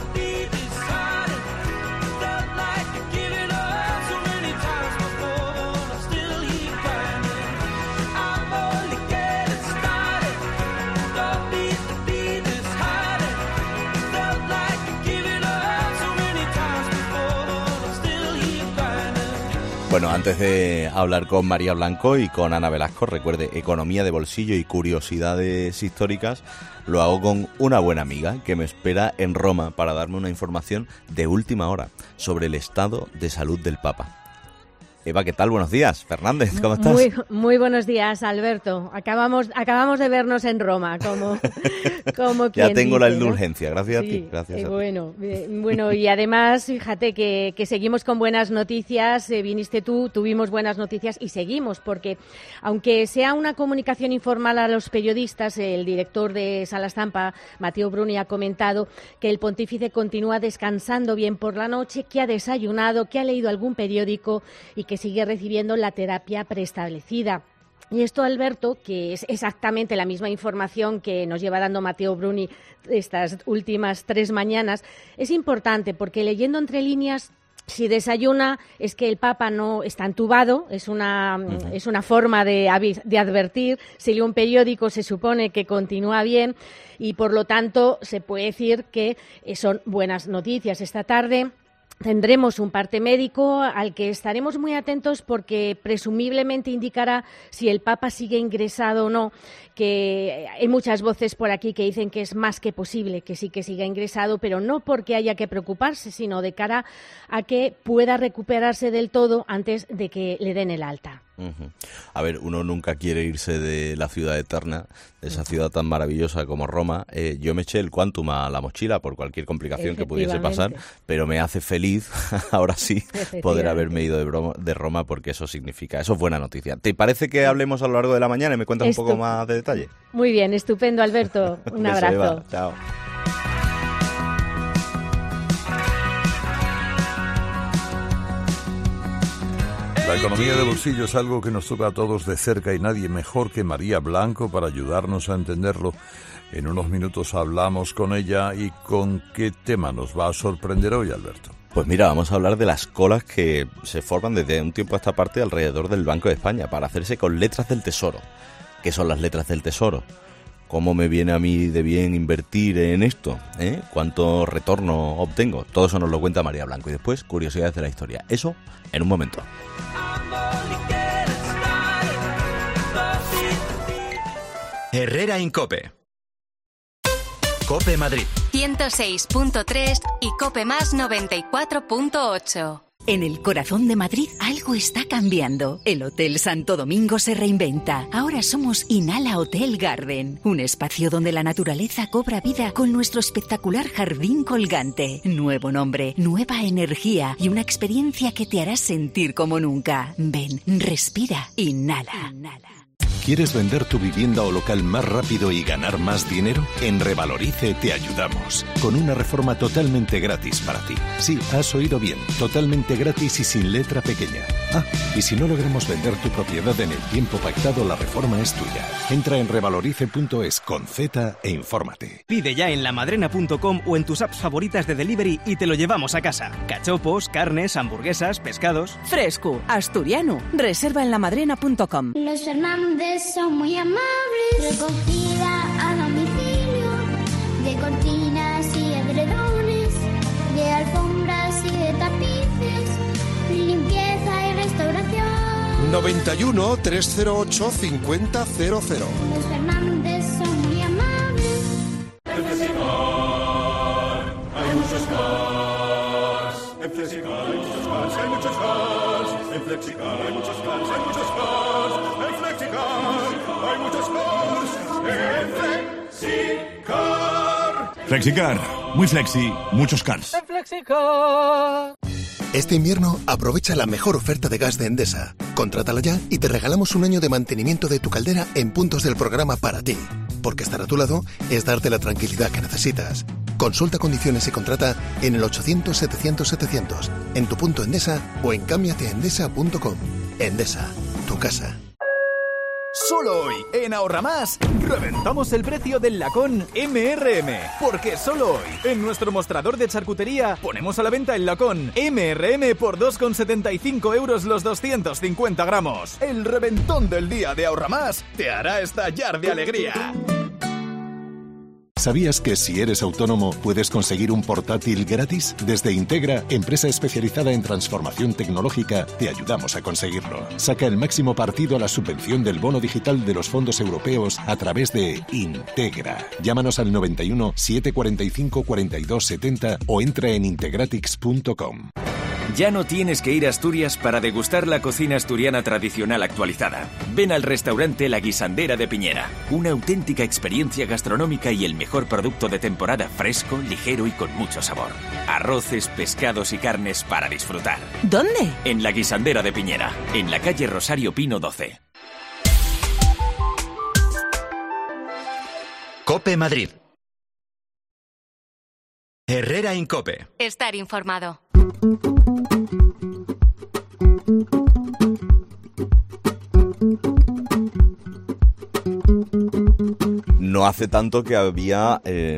Bueno, antes de hablar con María Blanco y con Ana Velasco, recuerde, economía de bolsillo y curiosidades históricas, lo hago con una buena amiga que me espera en Roma para darme una información de última hora sobre el estado de salud del Papa. Eva, ¿qué tal? Buenos días. Fernández, ¿cómo estás? Muy, muy buenos días, Alberto. Acabamos, acabamos de vernos en Roma, como, como quien ya tengo dice, la indulgencia, ¿no? gracias Sí, a ti. Gracias eh, a ti. bueno, eh, bueno, y además, fíjate que, que seguimos con buenas noticias. Eh, viniste tú, tuvimos buenas noticias y seguimos, porque aunque sea una comunicación informal a los periodistas, el director de Sala Stampa, Matteo Bruni, ha comentado que el pontífice continúa descansando bien por la noche, que ha desayunado, que ha leído algún periódico y que que sigue recibiendo la terapia preestablecida. Y esto, Alberto, que es exactamente la misma información que nos lleva dando Matteo Bruni estas últimas tres mañanas, es importante porque leyendo entre líneas, si desayuna es que el Papa no está entubado, es una, uh-huh. es una forma de, de advertir. Si lee un periódico se supone que continúa bien y por lo tanto se puede decir que son buenas noticias. Esta tarde tendremos un parte médico al que estaremos muy atentos porque presumiblemente indicará si el Papa sigue ingresado o no, que hay muchas voces por aquí que dicen que es más que posible que sí que siga ingresado, pero no porque haya que preocuparse, sino de cara a que pueda recuperarse del todo antes de que le den el alta. Uh-huh. A ver, uno nunca quiere irse de la ciudad eterna, de esa ciudad tan maravillosa como Roma. Eh, yo me eché el Quantum a la mochila por cualquier complicación que pudiese pasar, pero me hace feliz, ahora sí, poder haberme ido de, broma, de Roma, porque eso significa, eso es buena noticia. ¿Te parece que hablemos a lo largo de la mañana y me cuentas Esto. un poco más de detalle? Muy bien, estupendo, Alberto. Un Beso, abrazo. Eva. Chao. La economía de bolsillo es algo que nos toca a todos de cerca y nadie mejor que María Blanco para ayudarnos a entenderlo. En unos minutos hablamos con ella y con qué tema nos va a sorprender hoy, Alberto. Pues mira, vamos a hablar de las colas que se forman desde un tiempo a esta parte alrededor del Banco de España para hacerse con letras del Tesoro. ¿Qué son las letras del Tesoro? ¿Cómo me viene a mí de bien invertir en esto? ¿Eh? ¿Cuánto retorno obtengo? Todo eso nos lo cuenta María Blanco. Y después, curiosidades de la historia. Eso en un momento. Herrera en COPE. COPE Madrid. ciento seis punto tres y COPE Más noventa y cuatro punto ocho. En el corazón de Madrid algo está cambiando. El Hotel Santo Domingo se reinventa. Ahora somos Inhala Hotel Garden, un espacio donde la naturaleza cobra vida con nuestro espectacular jardín colgante. Nuevo nombre, nueva energía y una experiencia que te hará sentir como nunca. Ven, respira, inhala. Inhala. ¿Quieres vender tu vivienda o local más rápido y ganar más dinero? En Revalorice te ayudamos, con una reforma totalmente gratis para ti. Sí, has oído bien, totalmente gratis y sin letra pequeña. Ah, y si no logramos vender tu propiedad en el tiempo pactado, la reforma es tuya. Entra en revalorice punto es con Z e infórmate. Pide ya en lamadrena punto com o en tus apps favoritas de delivery y te lo llevamos a casa. Cachopos, carnes, hamburguesas, pescados. Fresco, asturiano. Reserva en lamadrena punto com. Los Fernández son muy amables. Recogida a domicilio de cortinas y edredones, de alfombras y de tapices, limpieza y restauración. noventa y uno, trescientos ocho, cincuenta cero cero. Los Fernández son muy amables. En Flexicar hay muchos cars. En Flexicar hay muchos cars, hay muchos cars. En Flexicar hay muchos cars, hay muchos cars. En Flexicar hay muchos cars. En Flexicar. Flexicar, muy flexi, muchos cars. En Flexicar. Este invierno aprovecha la mejor oferta de gas de Endesa. Contrátala ya y te regalamos un año de mantenimiento de tu caldera en puntos del programa para ti. Porque estar a tu lado es darte la tranquilidad que necesitas. Consulta condiciones y contrata en el ochocientos, setecientos, setecientos, en tu punto Endesa o en cámbiate a endesa punto com. Endesa, tu casa. Solo hoy, en Ahorra Más, reventamos el precio del lacón eme erre eme. Porque solo hoy, en nuestro mostrador de charcutería, ponemos a la venta el lacón eme erre eme por dos con setenta y cinco euros los doscientos cincuenta gramos. El reventón del día de Ahorra Más te hará estallar de alegría. ¿Sabías que si eres autónomo puedes conseguir un portátil gratis? Desde Integra, empresa especializada en transformación tecnológica, te ayudamos a conseguirlo. Saca el máximo partido a la subvención del bono digital de los fondos europeos a través de Integra. Llámanos al noventa y uno, setecientos cuarenta y cinco, cuarenta y dos setenta o entra en integratix punto com. Ya no tienes que ir a Asturias para degustar la cocina asturiana tradicional actualizada. Ven al restaurante La Guisandera de Piñera. Una auténtica experiencia gastronómica y el mejor producto de temporada, fresco, ligero y con mucho sabor. Arroces, pescados y carnes para disfrutar. ¿Dónde? En La Guisandera de Piñera, en la calle Rosario Pino doce. COPE Madrid. Herrera en COPE. Estar informado. No hace tanto que había eh,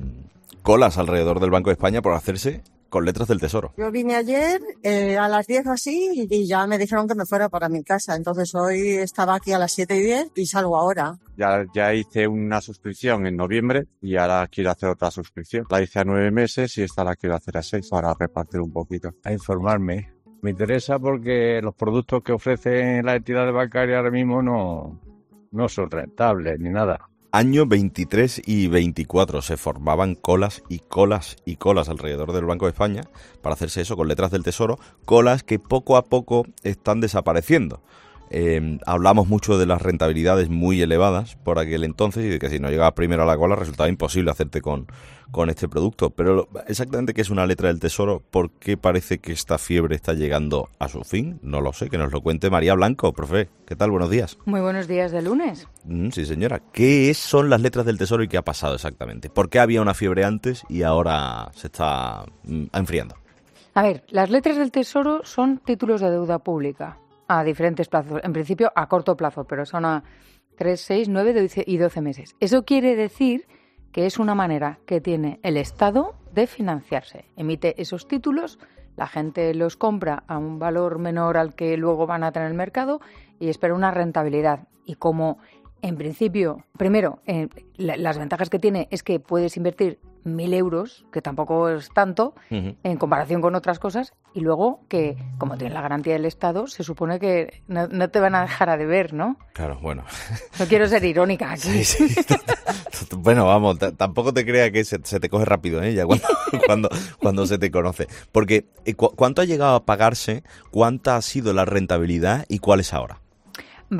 colas alrededor del Banco de España por hacerse con letras del Tesoro. Yo vine ayer eh, a las diez o así y ya me dijeron que me fuera para mi casa. Entonces hoy estaba aquí a las siete y diez y salgo ahora. Ya, ya hice una suscripción en noviembre y ahora quiero hacer otra suscripción. La hice a nueve meses y esta la quiero hacer a seis para repartir un poquito. A informarme. Me interesa porque los productos que ofrecen las entidades bancarias ahora mismo no, no son rentables ni nada. Año veintitrés y veinticuatro se formaban colas y colas y colas alrededor del Banco de España para hacerse eso con letras del Tesoro, colas que poco a poco están desapareciendo. Eh, hablamos mucho de las rentabilidades muy elevadas por aquel entonces y de que si no llegabas primero a la cola resultaba imposible hacerte con, con este producto. Pero exactamente qué es una letra del Tesoro, por qué parece que esta fiebre está llegando a su fin, no lo sé, que nos lo cuente María Blanco. Profe, ¿qué tal? Buenos días. Muy buenos días de lunes. Mm, sí, señora. ¿Qué son las letras del Tesoro y qué ha pasado exactamente? ¿Por qué había una fiebre antes y ahora se está mm, enfriando? A ver, las letras del Tesoro son títulos de deuda pública a diferentes plazos, en principio a corto plazo, pero son a tres, seis, nueve y doce meses. Eso quiere decir que es una manera que tiene el Estado de financiarse. Emite esos títulos, la gente los compra a un valor menor al que luego van a tener el mercado y espera una rentabilidad. Y como en principio, primero, eh, la, las ventajas que tiene es que puedes invertir mil euros, que tampoco es tanto, uh-huh. en comparación con otras cosas, y luego que, como tiene la garantía del Estado, se supone que no, no te van a dejar a deber, ¿no? Claro, bueno. No quiero ser irónica aquí. Sí, sí. Bueno, vamos, t- tampoco te creas que se, se te coge rápido, ¿eh? Ya cuando, cuando, cuando se te conoce. Porque, ¿cu- ¿cuánto ha llegado a pagarse? ¿Cuánta ha sido la rentabilidad y cuál es ahora? Vale,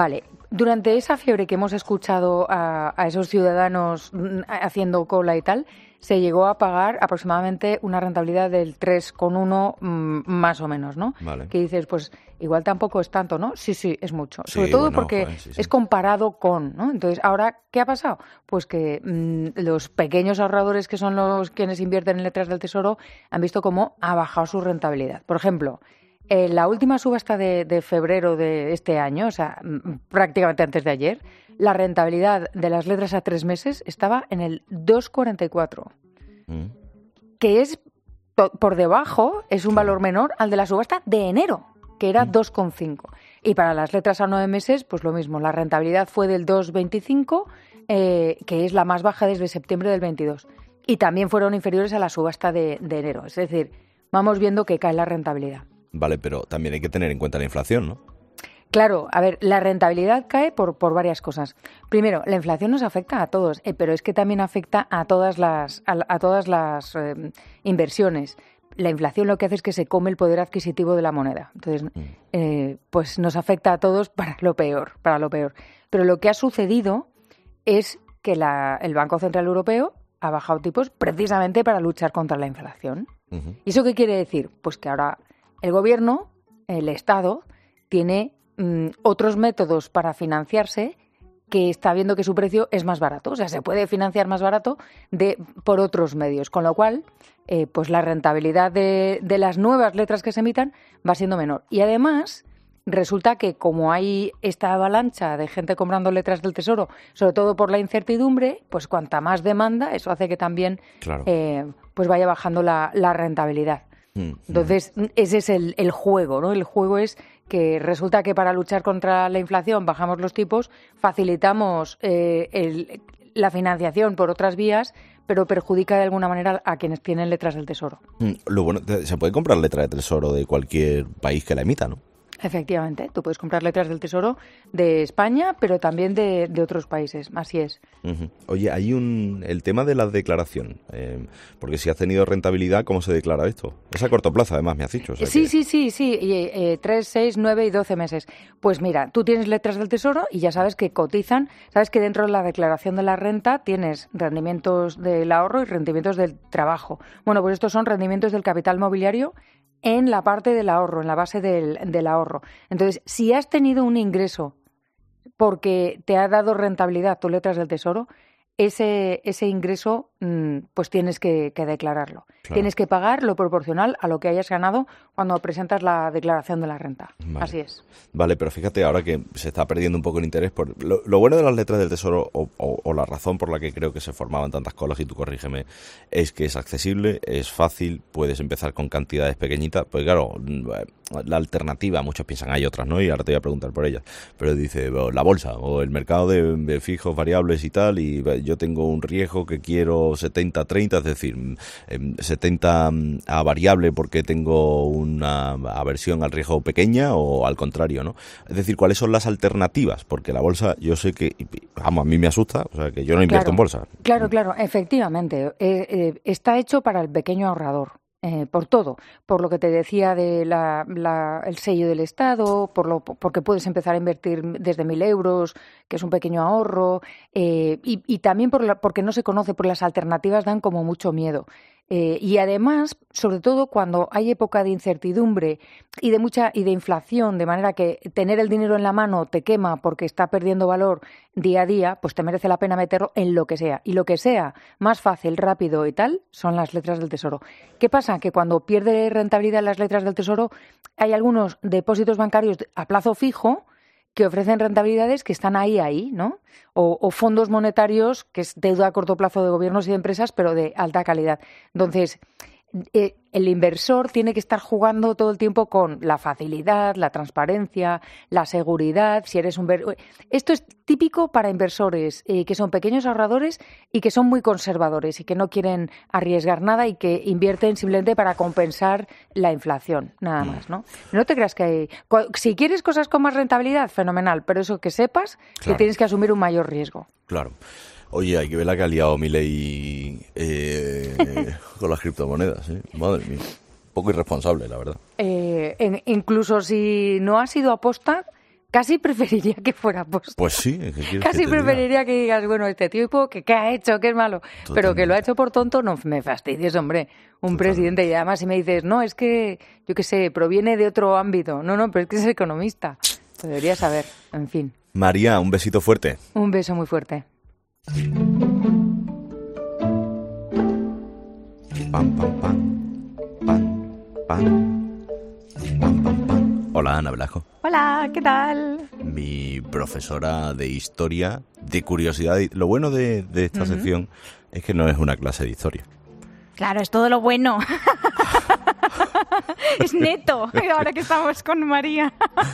durante esa fiebre que hemos escuchado a, a esos ciudadanos haciendo cola y tal, se llegó a pagar aproximadamente una rentabilidad del tres coma uno mmm, más o menos, ¿no? Vale. Que dices, pues igual tampoco es tanto, ¿no? Sí, sí, es mucho. Sí, Sobre todo bueno, porque joder, sí, sí. es comparado con, ¿no? Entonces, ahora, ¿qué ha pasado? Pues que mmm, los pequeños ahorradores, que son los quienes invierten en letras del Tesoro, han visto cómo ha bajado su rentabilidad. Por ejemplo, en la última subasta de, de febrero de este año, o sea, prácticamente antes de ayer, la rentabilidad de las letras a tres meses estaba en el dos coma cuarenta y cuatro, mm. que es por debajo, es un valor menor al de la subasta de enero, que era mm. dos coma cinco. Y para las letras a nueve meses, pues lo mismo, la rentabilidad fue del dos coma veinticinco, eh, que es la más baja desde septiembre del veintidós. Y también fueron inferiores a la subasta de, de enero. Es decir, vamos viendo que cae la rentabilidad. Vale, pero también hay que tener en cuenta la inflación, ¿no? Claro, a ver, la rentabilidad cae por, por varias cosas. Primero, la inflación nos afecta a todos, eh, pero es que también afecta a todas las, a, a todas las eh, inversiones. La inflación lo que hace es que se come el poder adquisitivo de la moneda. Entonces, mm. eh, pues nos afecta a todos para lo peor, para lo peor. Pero lo que ha sucedido es que la, el Banco Central Europeo ha bajado tipos precisamente para luchar contra la inflación. Uh-huh. ¿Y eso qué quiere decir? Pues que ahora el gobierno, el Estado, tiene mm, otros métodos para financiarse, que está viendo que su precio es más barato. O sea, se puede financiar más barato de, por otros medios. Con lo cual, eh, pues la rentabilidad de, de las nuevas letras que se emitan va siendo menor. Y además, resulta que como hay esta avalancha de gente comprando letras del Tesoro, sobre todo por la incertidumbre, pues cuanta más demanda, eso hace que también claro. eh, pues vaya bajando la, la rentabilidad. Entonces, ese es el, el juego, ¿no? El juego es que resulta que para luchar contra la inflación bajamos los tipos, facilitamos eh, el, la financiación por otras vías, pero perjudica de alguna manera a quienes tienen letras del Tesoro. Lo bueno, se puede comprar letra de Tesoro de cualquier país que la emita, ¿no? Efectivamente, tú puedes comprar letras del Tesoro de España, pero también de, de otros países, así es. Uh-huh. Oye, hay un el tema de la declaración, eh, porque si has tenido rentabilidad, ¿cómo se declara esto? Es a corto plazo, además, me has dicho. O sea sí, que... sí, sí, sí, eh, tres, seis, nueve y doce meses. Pues mira, tú tienes letras del Tesoro y ya sabes que cotizan, sabes que dentro de la declaración de la renta tienes rendimientos del ahorro y rendimientos del trabajo. Bueno, pues estos son rendimientos del capital mobiliario en la parte del ahorro, en la base del, del ahorro. Entonces, si has tenido un ingreso porque te ha dado rentabilidad tus letras del Tesoro, ese, ese ingreso pues tienes que, que declararlo. Claro. Tienes que pagar lo proporcional a lo que hayas ganado cuando presentas la declaración de la renta. Vale. Así es. Vale, pero fíjate ahora que se está perdiendo un poco el interés. Por lo, lo bueno de las letras del Tesoro, o, o, o la razón por la que creo que se formaban tantas colas, y tú corrígeme, es que es accesible, es fácil, puedes empezar con cantidades pequeñitas. Pues claro, la alternativa, muchos piensan, hay otras, ¿no? Y ahora te voy a preguntar por ellas. Pero dice, bueno, la bolsa o el mercado de, de fijos, variables y tal, y yo tengo un riesgo que quiero setenta treinta, es decir, setenta a variable porque tengo una aversión al riesgo pequeña, o al contrario, ¿no? Es decir, ¿cuáles son las alternativas? Porque la bolsa, yo sé que, vamos, a mí me asusta, o sea, que yo no invierto claro, en bolsa. Claro, claro, efectivamente. Eh, eh, está hecho para el pequeño ahorrador. Eh, por todo, por lo que te decía de la, la, el sello del Estado, por lo, porque puedes empezar a invertir desde mil euros, que es un pequeño ahorro, eh, y, y también por la, porque no se conoce, porque las alternativas dan como mucho miedo. Eh, y además, sobre todo cuando hay época de incertidumbre y de mucha y de inflación, de manera que tener el dinero en la mano te quema porque está perdiendo valor día a día, pues te merece la pena meterlo en lo que sea. Y lo que sea más fácil, rápido y tal, son las letras del Tesoro. ¿Qué pasa? Que cuando pierde rentabilidad las letras del Tesoro, hay algunos depósitos bancarios a plazo fijo que ofrecen rentabilidades que están ahí, ahí, ¿no? O, o fondos monetarios, que es deuda a corto plazo de gobiernos y de empresas, pero de alta calidad. Entonces, eh, el inversor tiene que estar jugando todo el tiempo con la facilidad, la transparencia, la seguridad. Si eres un ver... Esto es típico para inversores eh, que son pequeños ahorradores y que son muy conservadores y que no quieren arriesgar nada y que invierten simplemente para compensar la inflación, nada más, ¿no? No te creas que hay... Si quieres cosas con más rentabilidad, fenomenal, pero eso que sepas claro. que tienes que asumir un mayor riesgo. Claro. Oye, hay que ver la que ha liado Milei eh, con las criptomonedas, ¿eh? Madre mía. Un poco irresponsable, la verdad. Eh, en, incluso si no ha sido aposta, Casi preferiría que fuera Vox. Pues sí. ¿qué quieres Casi que te preferiría diga? que digas, bueno, este tipo, que qué ha hecho, qué es malo. Totalmente. Pero que lo ha hecho por tonto, no me fastidies, hombre. Un Totalmente. presidente, y además si me dices, no, es que, yo qué sé, proviene de otro ámbito. No, no, pero es que es economista. Lo debería saber, en fin. María, un besito fuerte. Un beso muy fuerte. Pam, pam, pam. Pam, pam. Pam, pam, pam. Hola, Ana Velasco. Hola, ¿qué tal? Mi profesora de historia, de curiosidad. Lo bueno de, de esta uh-huh. sección es que no es una clase de historia. Claro, es todo lo bueno. Es neto, ahora que estamos con María.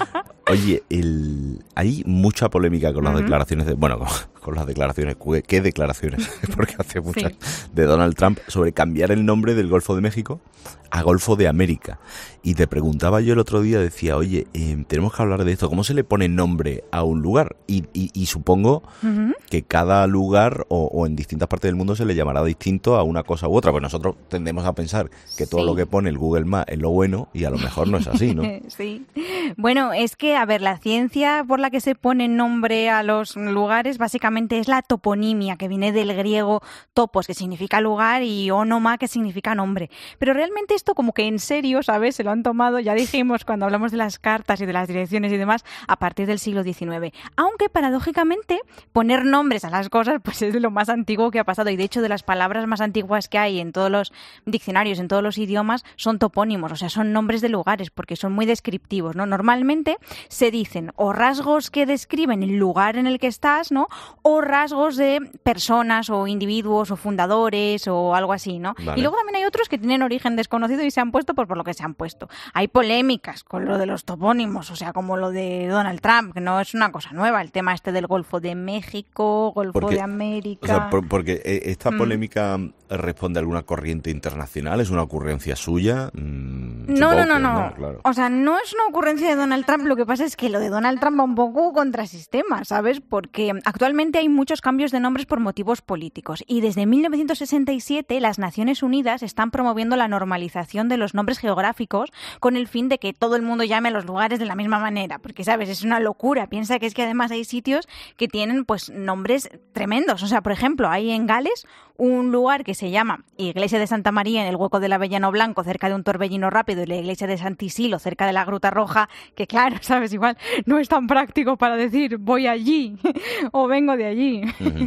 Oye, el... hay mucha polémica con las uh-huh. declaraciones de... Bueno, con, con las declaraciones... ¿Qué declaraciones? Porque hace muchas. Sí. De Donald Trump sobre cambiar el nombre del Golfo de México a Golfo de América. Y te preguntaba yo el otro día, decía, oye, eh, tenemos que hablar de esto. ¿Cómo se le pone nombre a un lugar? Y, y, y supongo uh-huh. que cada lugar o, o en distintas partes del mundo se le llamará distinto a una cosa u otra. Pues nosotros tendemos a pensar que todo sí. lo que pone el Google Maps es lo bueno y a lo mejor no es así, ¿no? Sí. Bueno, es que, a ver, la ciencia por la que se pone nombre a los lugares básicamente es la toponimia, que viene del griego topos, que significa lugar, y onoma, que significa nombre. Pero realmente esto como que en serio, ¿sabes? Se lo han tomado, ya dijimos cuando hablamos de las cartas y de las direcciones y demás, a partir del siglo diecinueve. Aunque paradójicamente poner nombres a las cosas pues es de lo más antiguo que ha pasado, y de hecho de las palabras más antiguas que hay en todos los diccionarios, en todos los idiomas, son topónimos, o sea, son nombres de lugares porque son muy descriptivos, ¿no? Normalmente se dicen o rasgos que describen el lugar en el que estás, ¿no? O rasgos de personas o individuos o fundadores o algo así, ¿no? Vale. Y luego también hay otros que tienen origen desconocido y se han puesto por, por lo que se han puesto. Hay polémicas con lo de los topónimos, o sea, como lo de Donald Trump, que no es una cosa nueva, el tema este del Golfo de México, Golfo porque, de América... O sea, por, porque esta polémica mm. responde a alguna corriente internacional, ¿es una ocurrencia suya? Mm, no, no, no, no, no claro. O sea, no es una ocurrencia de Donald Trump, lo que pasa es que lo de Donald Trump va un poco contrasistema, ¿sabes? Porque actualmente hay muchos cambios de nombres por motivos políticos, y desde mil novecientos sesenta y siete las Naciones Unidas están promoviendo la normalización de los nombres geográficos con el fin de que todo el mundo llame a los lugares de la misma manera, porque, ¿sabes? Es una locura. Piensa que es que además hay sitios que tienen pues nombres tremendos. O sea, por ejemplo, hay en Gales un lugar que se llama Iglesia de Santa María en el hueco del Avellano Blanco, cerca de un torbellino rápido, y la Iglesia de Sant'Isilo, cerca de la Gruta Roja, que claro, ¿sabes? Igual no es tan práctico para decir voy allí o vengo de allí. Uh-huh.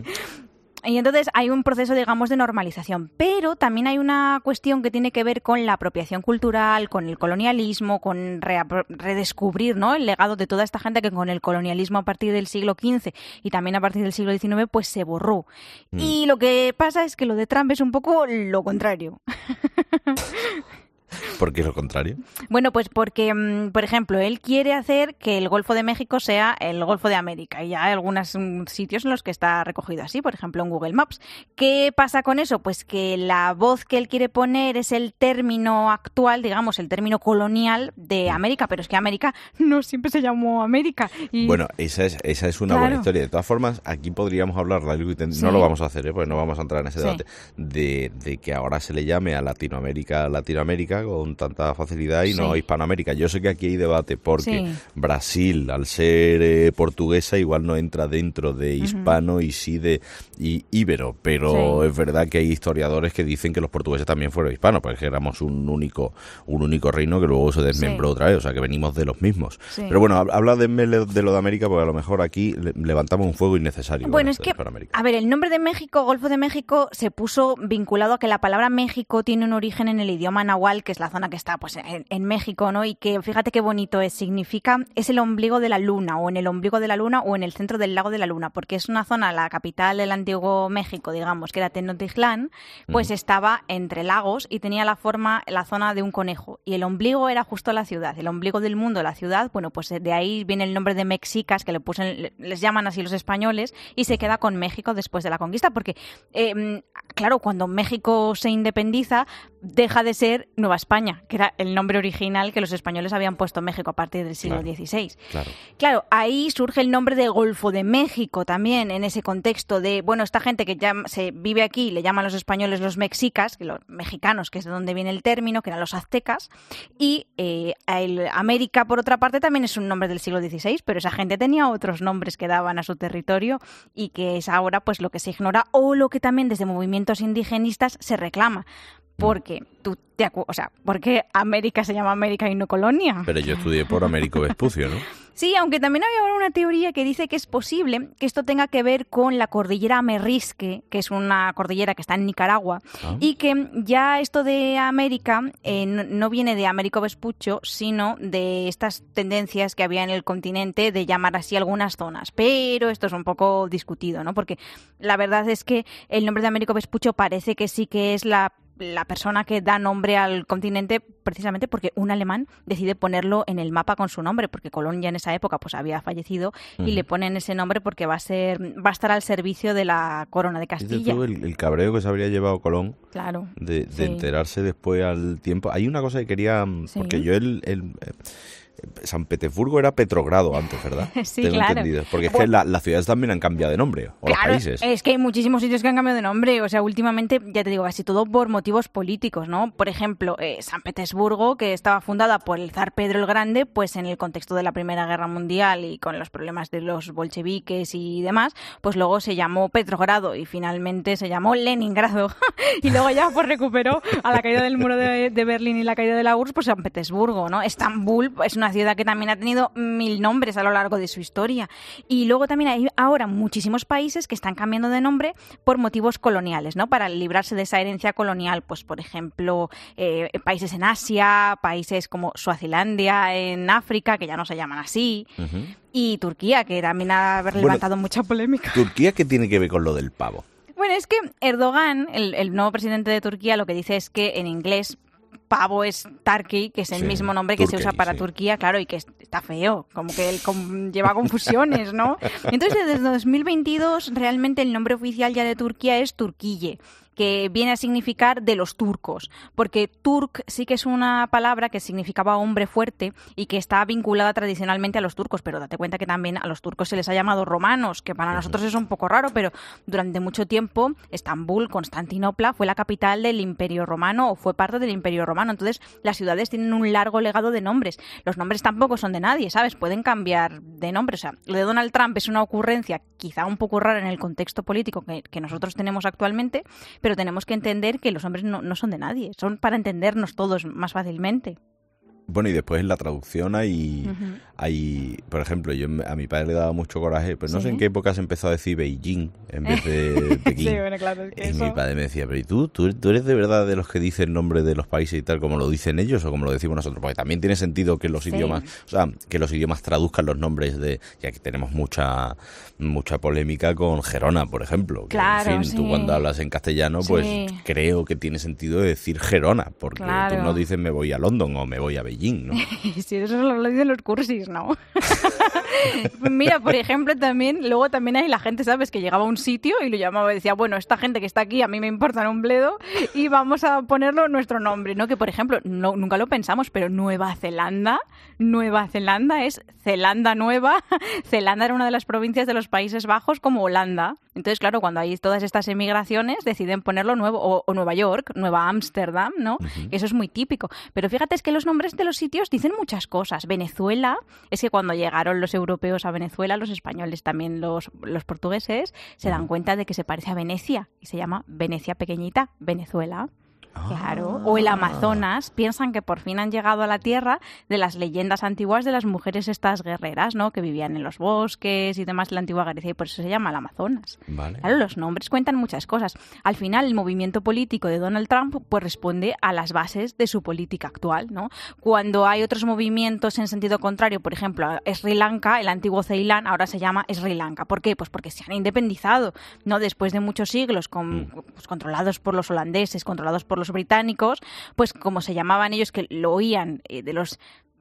Y entonces hay un proceso, digamos, de normalización. Pero también hay una cuestión que tiene que ver con la apropiación cultural, con el colonialismo, con re- redescubrir, ¿no?, el legado de toda esta gente que con el colonialismo a partir del siglo quince y también a partir del siglo diecinueve pues se borró. Mm. Y lo que pasa es que lo de Trump es un poco lo contrario. ¿Por qué es lo contrario? Bueno, pues porque, por ejemplo, él quiere hacer que el Golfo de México sea el Golfo de América, y ya hay algunos sitios en los que está recogido así, por ejemplo en Google Maps. ¿Qué pasa con eso? Pues que la voz que él quiere poner es el término actual, digamos, el término colonial de América, pero es que América no siempre se llamó América. Y... Bueno, esa es, esa es una claro. buena historia. De todas formas, aquí podríamos hablar, sí. no lo vamos a hacer, ¿eh? Porque no vamos a entrar en ese sí. debate, de, de que ahora se le llame a Latinoamérica Latinoamérica con tanta facilidad y sí. no Hispanoamérica. Yo sé que aquí hay debate porque sí. Brasil, al ser eh, portuguesa, igual no entra dentro de hispano uh-huh. y sí de y, íbero, pero sí. es verdad que hay historiadores que dicen que los portugueses también fueron hispanos, porque éramos un único un único reino que luego se desmembró sí. otra vez, o sea que venimos de los mismos. Sí. Pero bueno, habla de, de lo de América, porque a lo mejor aquí levantamos un fuego innecesario. Bueno, es que, a ver, el nombre de México, Golfo de México, se puso vinculado a que la palabra México tiene un origen en el idioma náhuatl, que es la zona que está pues en, en México, ¿no? Y que fíjate qué bonito es, significa es el ombligo de la luna, o en el ombligo de la luna, o en el centro del lago de la luna, porque es una zona, la capital del antiguo México, digamos, que era Tenochtitlán, pues uh-huh. estaba entre lagos y tenía la forma, la zona de un conejo, y el ombligo era justo la ciudad, el ombligo del mundo, la ciudad. Bueno, pues de ahí viene el nombre de Mexicas, que le pusen, les llaman así los españoles, y se queda con México después de la conquista, porque eh, claro, cuando México se independiza, deja de ser Nueva España, que era el nombre original que los españoles habían puesto en México a partir del siglo dieciséis. Claro. Claro, ahí surge el nombre de Golfo de México también, en ese contexto de, bueno, esta gente que ya se vive aquí, le llaman los españoles los mexicas, que los mexicanos, que es de donde viene el término, que eran los aztecas, y eh, el América, por otra parte, también es un nombre del siglo dieciséis, pero esa gente tenía otros nombres que daban a su territorio y que es ahora pues lo que se ignora o lo que también desde movimientos indigenistas se reclama. Porque tú te acu- o sea, ¿por qué América se llama América y no Colonia? Pero yo estudié por Américo Vespucio, ¿no? Sí, aunque también había una teoría que dice que es posible que esto tenga que ver con la cordillera Amerrisque, que es una cordillera que está en Nicaragua, ah. y que ya esto de América eh, no, no viene de Américo Vespucio, sino de estas tendencias que había en el continente de llamar así algunas zonas. Pero esto es un poco discutido, ¿no? Porque la verdad es que el nombre de Américo Vespucio parece que sí que es la la persona que da nombre al continente precisamente porque un alemán decide ponerlo en el mapa con su nombre, porque Colón ya en esa época pues había fallecido uh-huh. y le ponen ese nombre porque va a ser va a estar al servicio de la corona de Castilla. Tú, el, el cabreo que se habría llevado Colón claro, de, de sí. enterarse después al tiempo. Hay una cosa que quería, sí. porque yo el... el San Petersburgo era Petrogrado antes, ¿verdad? Sí, Tengo claro. entendido. Porque es que la, las ciudades también han cambiado de nombre, o claro, los países. Es que hay muchísimos sitios que han cambiado de nombre. O sea, últimamente, ya te digo, casi todo por motivos políticos, ¿no? Por ejemplo, eh, San Petersburgo, que estaba fundada por el zar Pedro el Grande, pues en el contexto de la Primera Guerra Mundial y con los problemas de los bolcheviques y demás, pues luego se llamó Petrogrado y finalmente se llamó Leningrado. Y luego ya pues recuperó a la caída del muro de, de Berlín y la caída de la U R S S, pues San Petersburgo, ¿no? Estambul es una ciudad que también ha tenido mil nombres a lo largo de su historia. Y luego también hay ahora muchísimos países que están cambiando de nombre por motivos coloniales, ¿no? Para librarse de esa herencia colonial. Pues, por ejemplo, eh, países en Asia, países como Suazilandia en África, que ya no se llaman así, uh-huh. y Turquía, que también ha levantado bueno, mucha polémica. ¿Turquía qué tiene que ver con lo del pavo? Bueno, es que Erdogan, el, el nuevo presidente de Turquía, lo que dice es que en inglés pavo es Turkey, que es el sí, mismo nombre que Turkey, se usa para sí. Turquía, claro, y que está feo, como que él com- lleva confusiones, ¿no? Entonces, desde dos mil veintidós, realmente el nombre oficial ya de Turquía es Turquille, que viene a significar de los turcos, porque turk sí que es una palabra que significaba hombre fuerte y que está vinculada tradicionalmente a los turcos, pero date cuenta que también a los turcos se les ha llamado romanos, que para nosotros es un poco raro, pero durante mucho tiempo Estambul, Constantinopla, fue la capital del Imperio Romano o fue parte del Imperio Romano, entonces las ciudades tienen un largo legado de nombres. Los nombres tampoco son de nadie, ¿sabes? Pueden cambiar de nombre, o sea, lo de Donald Trump es una ocurrencia quizá un poco rara en el contexto político que, que nosotros tenemos actualmente, pero tenemos que entender que los nombres no, no son de nadie, son para entendernos todos más fácilmente. Bueno, y después en la traducción hay, uh-huh. hay por ejemplo, yo a mi padre le daba mucho coraje, pero no ¿Sí? sé en qué época se empezó a decir Beijing en vez de Pekín. Sí, bueno, claro, es que y eso... mi padre me decía, pero ¿y tú, tú? ¿Tú eres de verdad de los que dicen el nombre de los países y tal, como lo dicen ellos o como lo decimos nosotros? Porque también tiene sentido que los sí. idiomas, o sea, que los idiomas traduzcan los nombres de, ya que tenemos mucha mucha polémica con Gerona, por ejemplo. Que, claro, en fin, sí. tú cuando hablas en castellano, pues sí. creo que tiene sentido decir Gerona, porque claro. tú no dices me voy a London o me voy a Beijing, ¿no? Sí, eso lo dicen los cursis, ¿no? Mira, por ejemplo, también, luego también hay la gente, ¿sabes? Que llegaba a un sitio y lo llamaba y decía, bueno, esta gente que está aquí a mí me importa un bledo y vamos a ponerlo nuestro nombre, ¿no? Que, por ejemplo, no, nunca lo pensamos, pero Nueva Zelanda, Nueva Zelanda es Zelanda Nueva. Zelanda era una de las provincias de los Países Bajos como Holanda. Entonces, claro, cuando hay todas estas emigraciones deciden ponerlo nuevo, o, o Nueva York, Nueva Ámsterdam, ¿no? Uh-huh. Eso es muy típico. Pero fíjate, es que los nombres de los sitios dicen muchas cosas. Venezuela, es que cuando llegaron los europeos a Venezuela, los españoles también, los, los portugueses, se dan cuenta de que se parece a Venecia y se llama Venecia pequeñita, Venezuela. Claro, o el Amazonas, piensan que por fin han llegado a la tierra de las leyendas antiguas de las mujeres estas guerreras, ¿no? Que vivían en los bosques y demás en la antigua Grecia y por eso se llama el Amazonas. Vale. Claro, los nombres cuentan muchas cosas. Al final, el movimiento político de Donald Trump pues responde a las bases de su política actual, ¿no? Cuando hay otros movimientos en sentido contrario, por ejemplo, Sri Lanka, el antiguo Ceilán, ahora se llama Sri Lanka. ¿Por qué? Pues porque se han independizado, ¿no? Después de muchos siglos con, mm. pues, controlados por los holandeses, controlados por los británicos, pues como se llamaban ellos, que lo oían eh, de los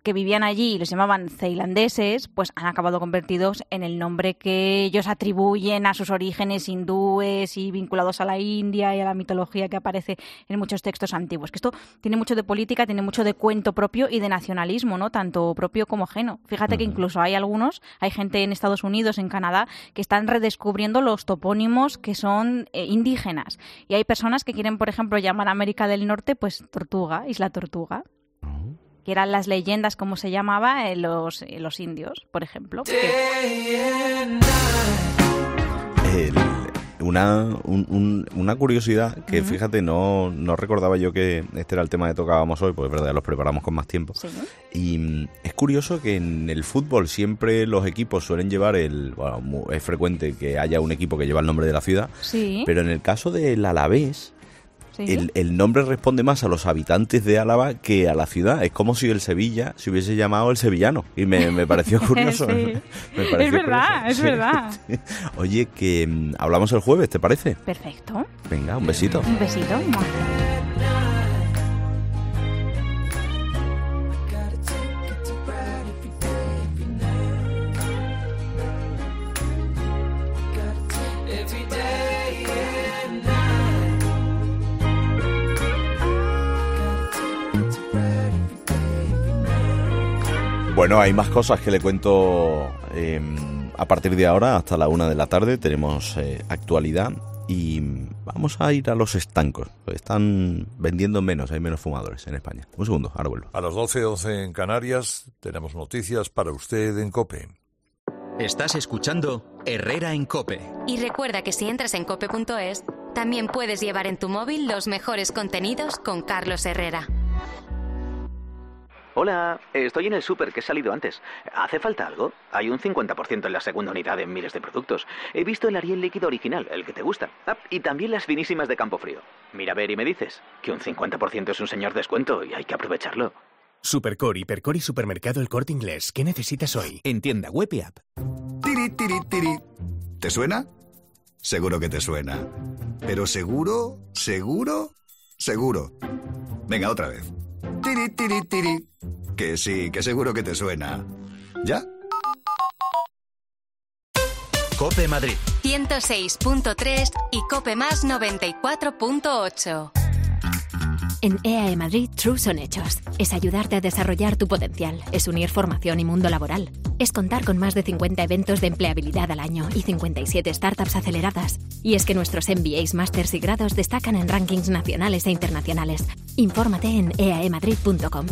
que vivían allí y los llamaban ceilandeses, pues han acabado convertidos en el nombre que ellos atribuyen a sus orígenes hindúes y vinculados a la India y a la mitología que aparece en muchos textos antiguos. Que esto tiene mucho de política, tiene mucho de cuento propio y de nacionalismo, ¿no? Tanto propio como ajeno. Fíjate uh-huh. que incluso hay algunos, hay gente en Estados Unidos, en Canadá, que están redescubriendo los topónimos que son eh, indígenas. Y hay personas que quieren, por ejemplo, llamar a América del Norte, pues Tortuga, Isla Tortuga. Que eran las leyendas, como se llamaba, en los, en los indios, por ejemplo. Que... El, una, un, un, una curiosidad que, uh-huh. fíjate, no, no recordaba yo que este era el tema que tocábamos hoy, pues es verdad, los preparamos con más tiempo. Sí. Y es curioso que en el fútbol siempre los equipos suelen llevar el... Bueno, es frecuente que haya un equipo que lleva el nombre de la ciudad, sí. pero en el caso del Alavés... ¿Sí? El, el nombre responde más a los habitantes de Álava que a la ciudad. Es como si el Sevilla se hubiese llamado el sevillano. Y me, me pareció curioso. Sí. me pareció es verdad, curioso. es sí. verdad. Oye, que um, hablamos el jueves, ¿te parece? Perfecto. Venga, un besito. Un besito. Bueno, hay más cosas que le cuento eh, a partir de ahora hasta la una de la tarde. Tenemos eh, actualidad y vamos a ir a los estancos. Están vendiendo menos, hay menos fumadores en España. Un segundo, ahora vuelvo. A las doce once en Canarias tenemos noticias para usted en COPE. Estás escuchando Herrera en COPE. Y recuerda que si entras en cope punto es, también puedes llevar en tu móvil los mejores contenidos con Carlos Herrera. Hola, estoy en el súper que he salido antes. ¿Hace falta algo? Hay un cincuenta por ciento en la segunda unidad en miles de productos. He visto el Ariel líquido original, el que te gusta. Ah, y también las finísimas de Campofrío. Mira a ver y me dices que un cincuenta por ciento es un señor descuento y hay que aprovecharlo. Supercor, Hipercor y Supermercado El Corte Inglés. ¿Qué necesitas hoy? En tienda web y app. Tiri, tiri, tiri. ¿Te suena? Seguro que te suena. Pero seguro, seguro, seguro. Venga, otra vez. Tiri, tiri, tiri. Que sí, que seguro que te suena. ¿Ya? COPE Madrid ciento seis punto tres y COPE Más noventa y cuatro punto ocho. En E A E Madrid, True son hechos. Es ayudarte a desarrollar tu potencial. Es unir formación y mundo laboral. Es contar con más de cincuenta eventos de empleabilidad al año y cincuenta y siete startups aceleradas. Y es que nuestros M B As, másters y grados destacan en rankings nacionales e internacionales. Infórmate en e a e madrid punto com.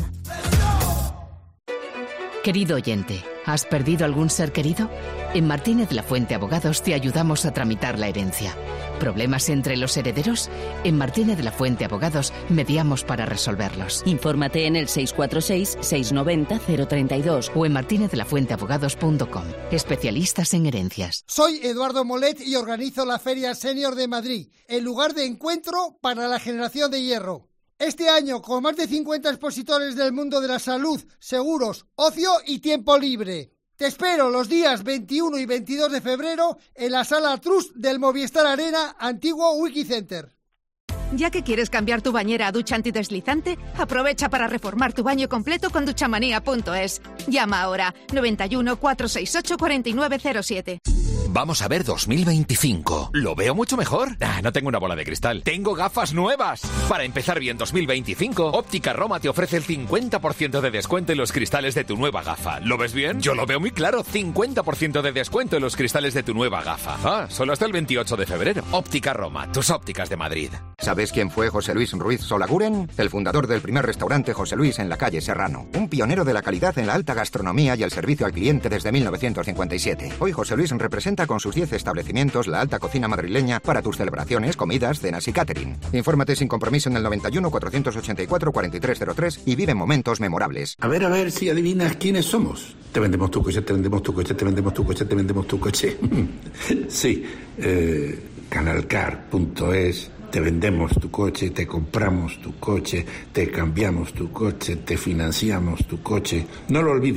Querido oyente, ¿has perdido algún ser querido? En Martínez La Fuente Abogados te ayudamos a tramitar la herencia. ¿Problemas entre los herederos? En Martínez La Fuente Abogados mediamos para resolverlos. Infórmate en el seis cuatro seis, seis nueve cero, cero tres dos o en martinez de la fuente abogados punto com. Especialistas en herencias. Soy Eduardo Molet y organizo la Feria Senior de Madrid, el lugar de encuentro para la generación de hierro. Este año, con más de cincuenta expositores del mundo de la salud, seguros, ocio y tiempo libre. Te espero los días veintiuno y veintidós de febrero en la Sala Trust del Movistar Arena, antiguo Wikicenter. ¿Ya que quieres cambiar tu bañera a ducha antideslizante? Aprovecha para reformar tu baño completo con duchamanía punto es. Llama ahora noventa y uno, cuatrocientos sesenta y ocho, cuarenta y nueve cero siete. Vamos a ver dos mil veinticinco. ¿Lo veo mucho mejor? Ah, no tengo una bola de cristal. ¡Tengo gafas nuevas! Para empezar bien dos mil veinticinco, Óptica Roma te ofrece el cincuenta por ciento de descuento en los cristales de tu nueva gafa. ¿Lo ves bien? Yo lo veo muy claro. cincuenta por ciento de descuento en los cristales de tu nueva gafa. Ah, solo hasta el veintiocho de febrero. Óptica Roma, tus ópticas de Madrid. ¿Sabes quién fue José Luis Ruiz Solaguren? El fundador del primer restaurante José Luis en la calle Serrano. Un pionero de la calidad en la alta gastronomía y el servicio al cliente desde mil novecientos cincuenta y siete. Hoy José Luis representa con sus diez establecimientos la alta cocina madrileña para tus celebraciones, comidas, cenas y catering. Infórmate sin compromiso en el noventa y uno, cuatrocientos ochenta y cuatro, cuarenta y tres cero tres y vive momentos memorables. A ver, a ver si adivinas quiénes somos. Te vendemos tu coche, te vendemos tu coche, te vendemos tu coche, te vendemos tu coche. Sí, eh, canalcar punto es. Te vendemos tu coche, te compramos tu coche, te cambiamos tu coche, te financiamos tu coche. No lo olvide.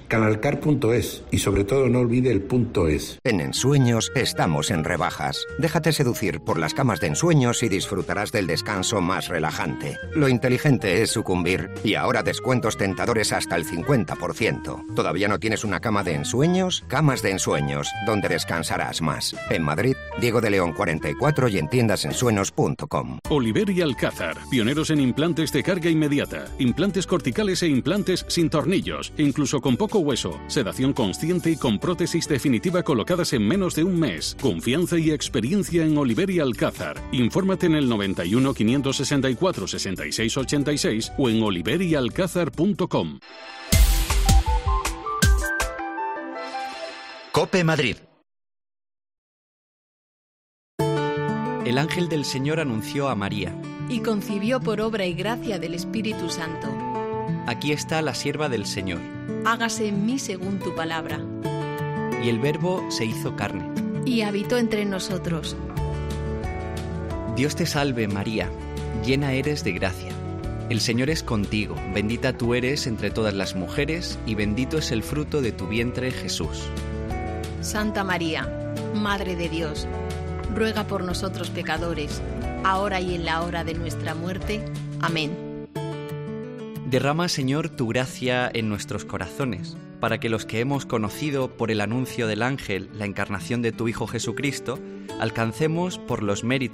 canalcar punto es y sobre todo no olvide el punto es. En Ensueños estamos en rebajas. Déjate seducir por las camas de ensueños y disfrutarás del descanso más relajante. Lo inteligente es sucumbir y ahora descuentos tentadores hasta el cincuenta por ciento. ¿Todavía no tienes una cama de ensueños? Camas de ensueños, donde descansarás más. En Madrid, Diego de León cuarenta y cuatro y en tiendas ensueños punto com. Oliver y Alcázar, pioneros en implantes de carga inmediata, implantes corticales e implantes sin tornillos, incluso con poco hueso, sedación consciente y con prótesis definitiva colocadas en menos de un mes. Confianza y experiencia en Oliver y Alcázar. Infórmate en el noventa y uno, quinientos sesenta y cuatro, sesenta y seis ochenta y seis o en oliver y alcázar punto com. COPE Madrid. El ángel del Señor anunció a María. Y concibió por obra y gracia del Espíritu Santo. Aquí está la sierva del Señor. Hágase en mí según tu palabra. Y el Verbo se hizo carne. Y habitó entre nosotros. Dios te salve, María, llena eres de gracia. El Señor es contigo, bendita tú eres entre todas las mujeres, y bendito es el fruto de tu vientre, Jesús. Santa María, Madre de Dios, ruega por nosotros pecadores, ahora y en la hora de nuestra muerte. Amén. Derrama, Señor, tu gracia en nuestros corazones, para que los que hemos conocido por el anuncio del ángel la encarnación de tu Hijo Jesucristo, alcancemos por los méritos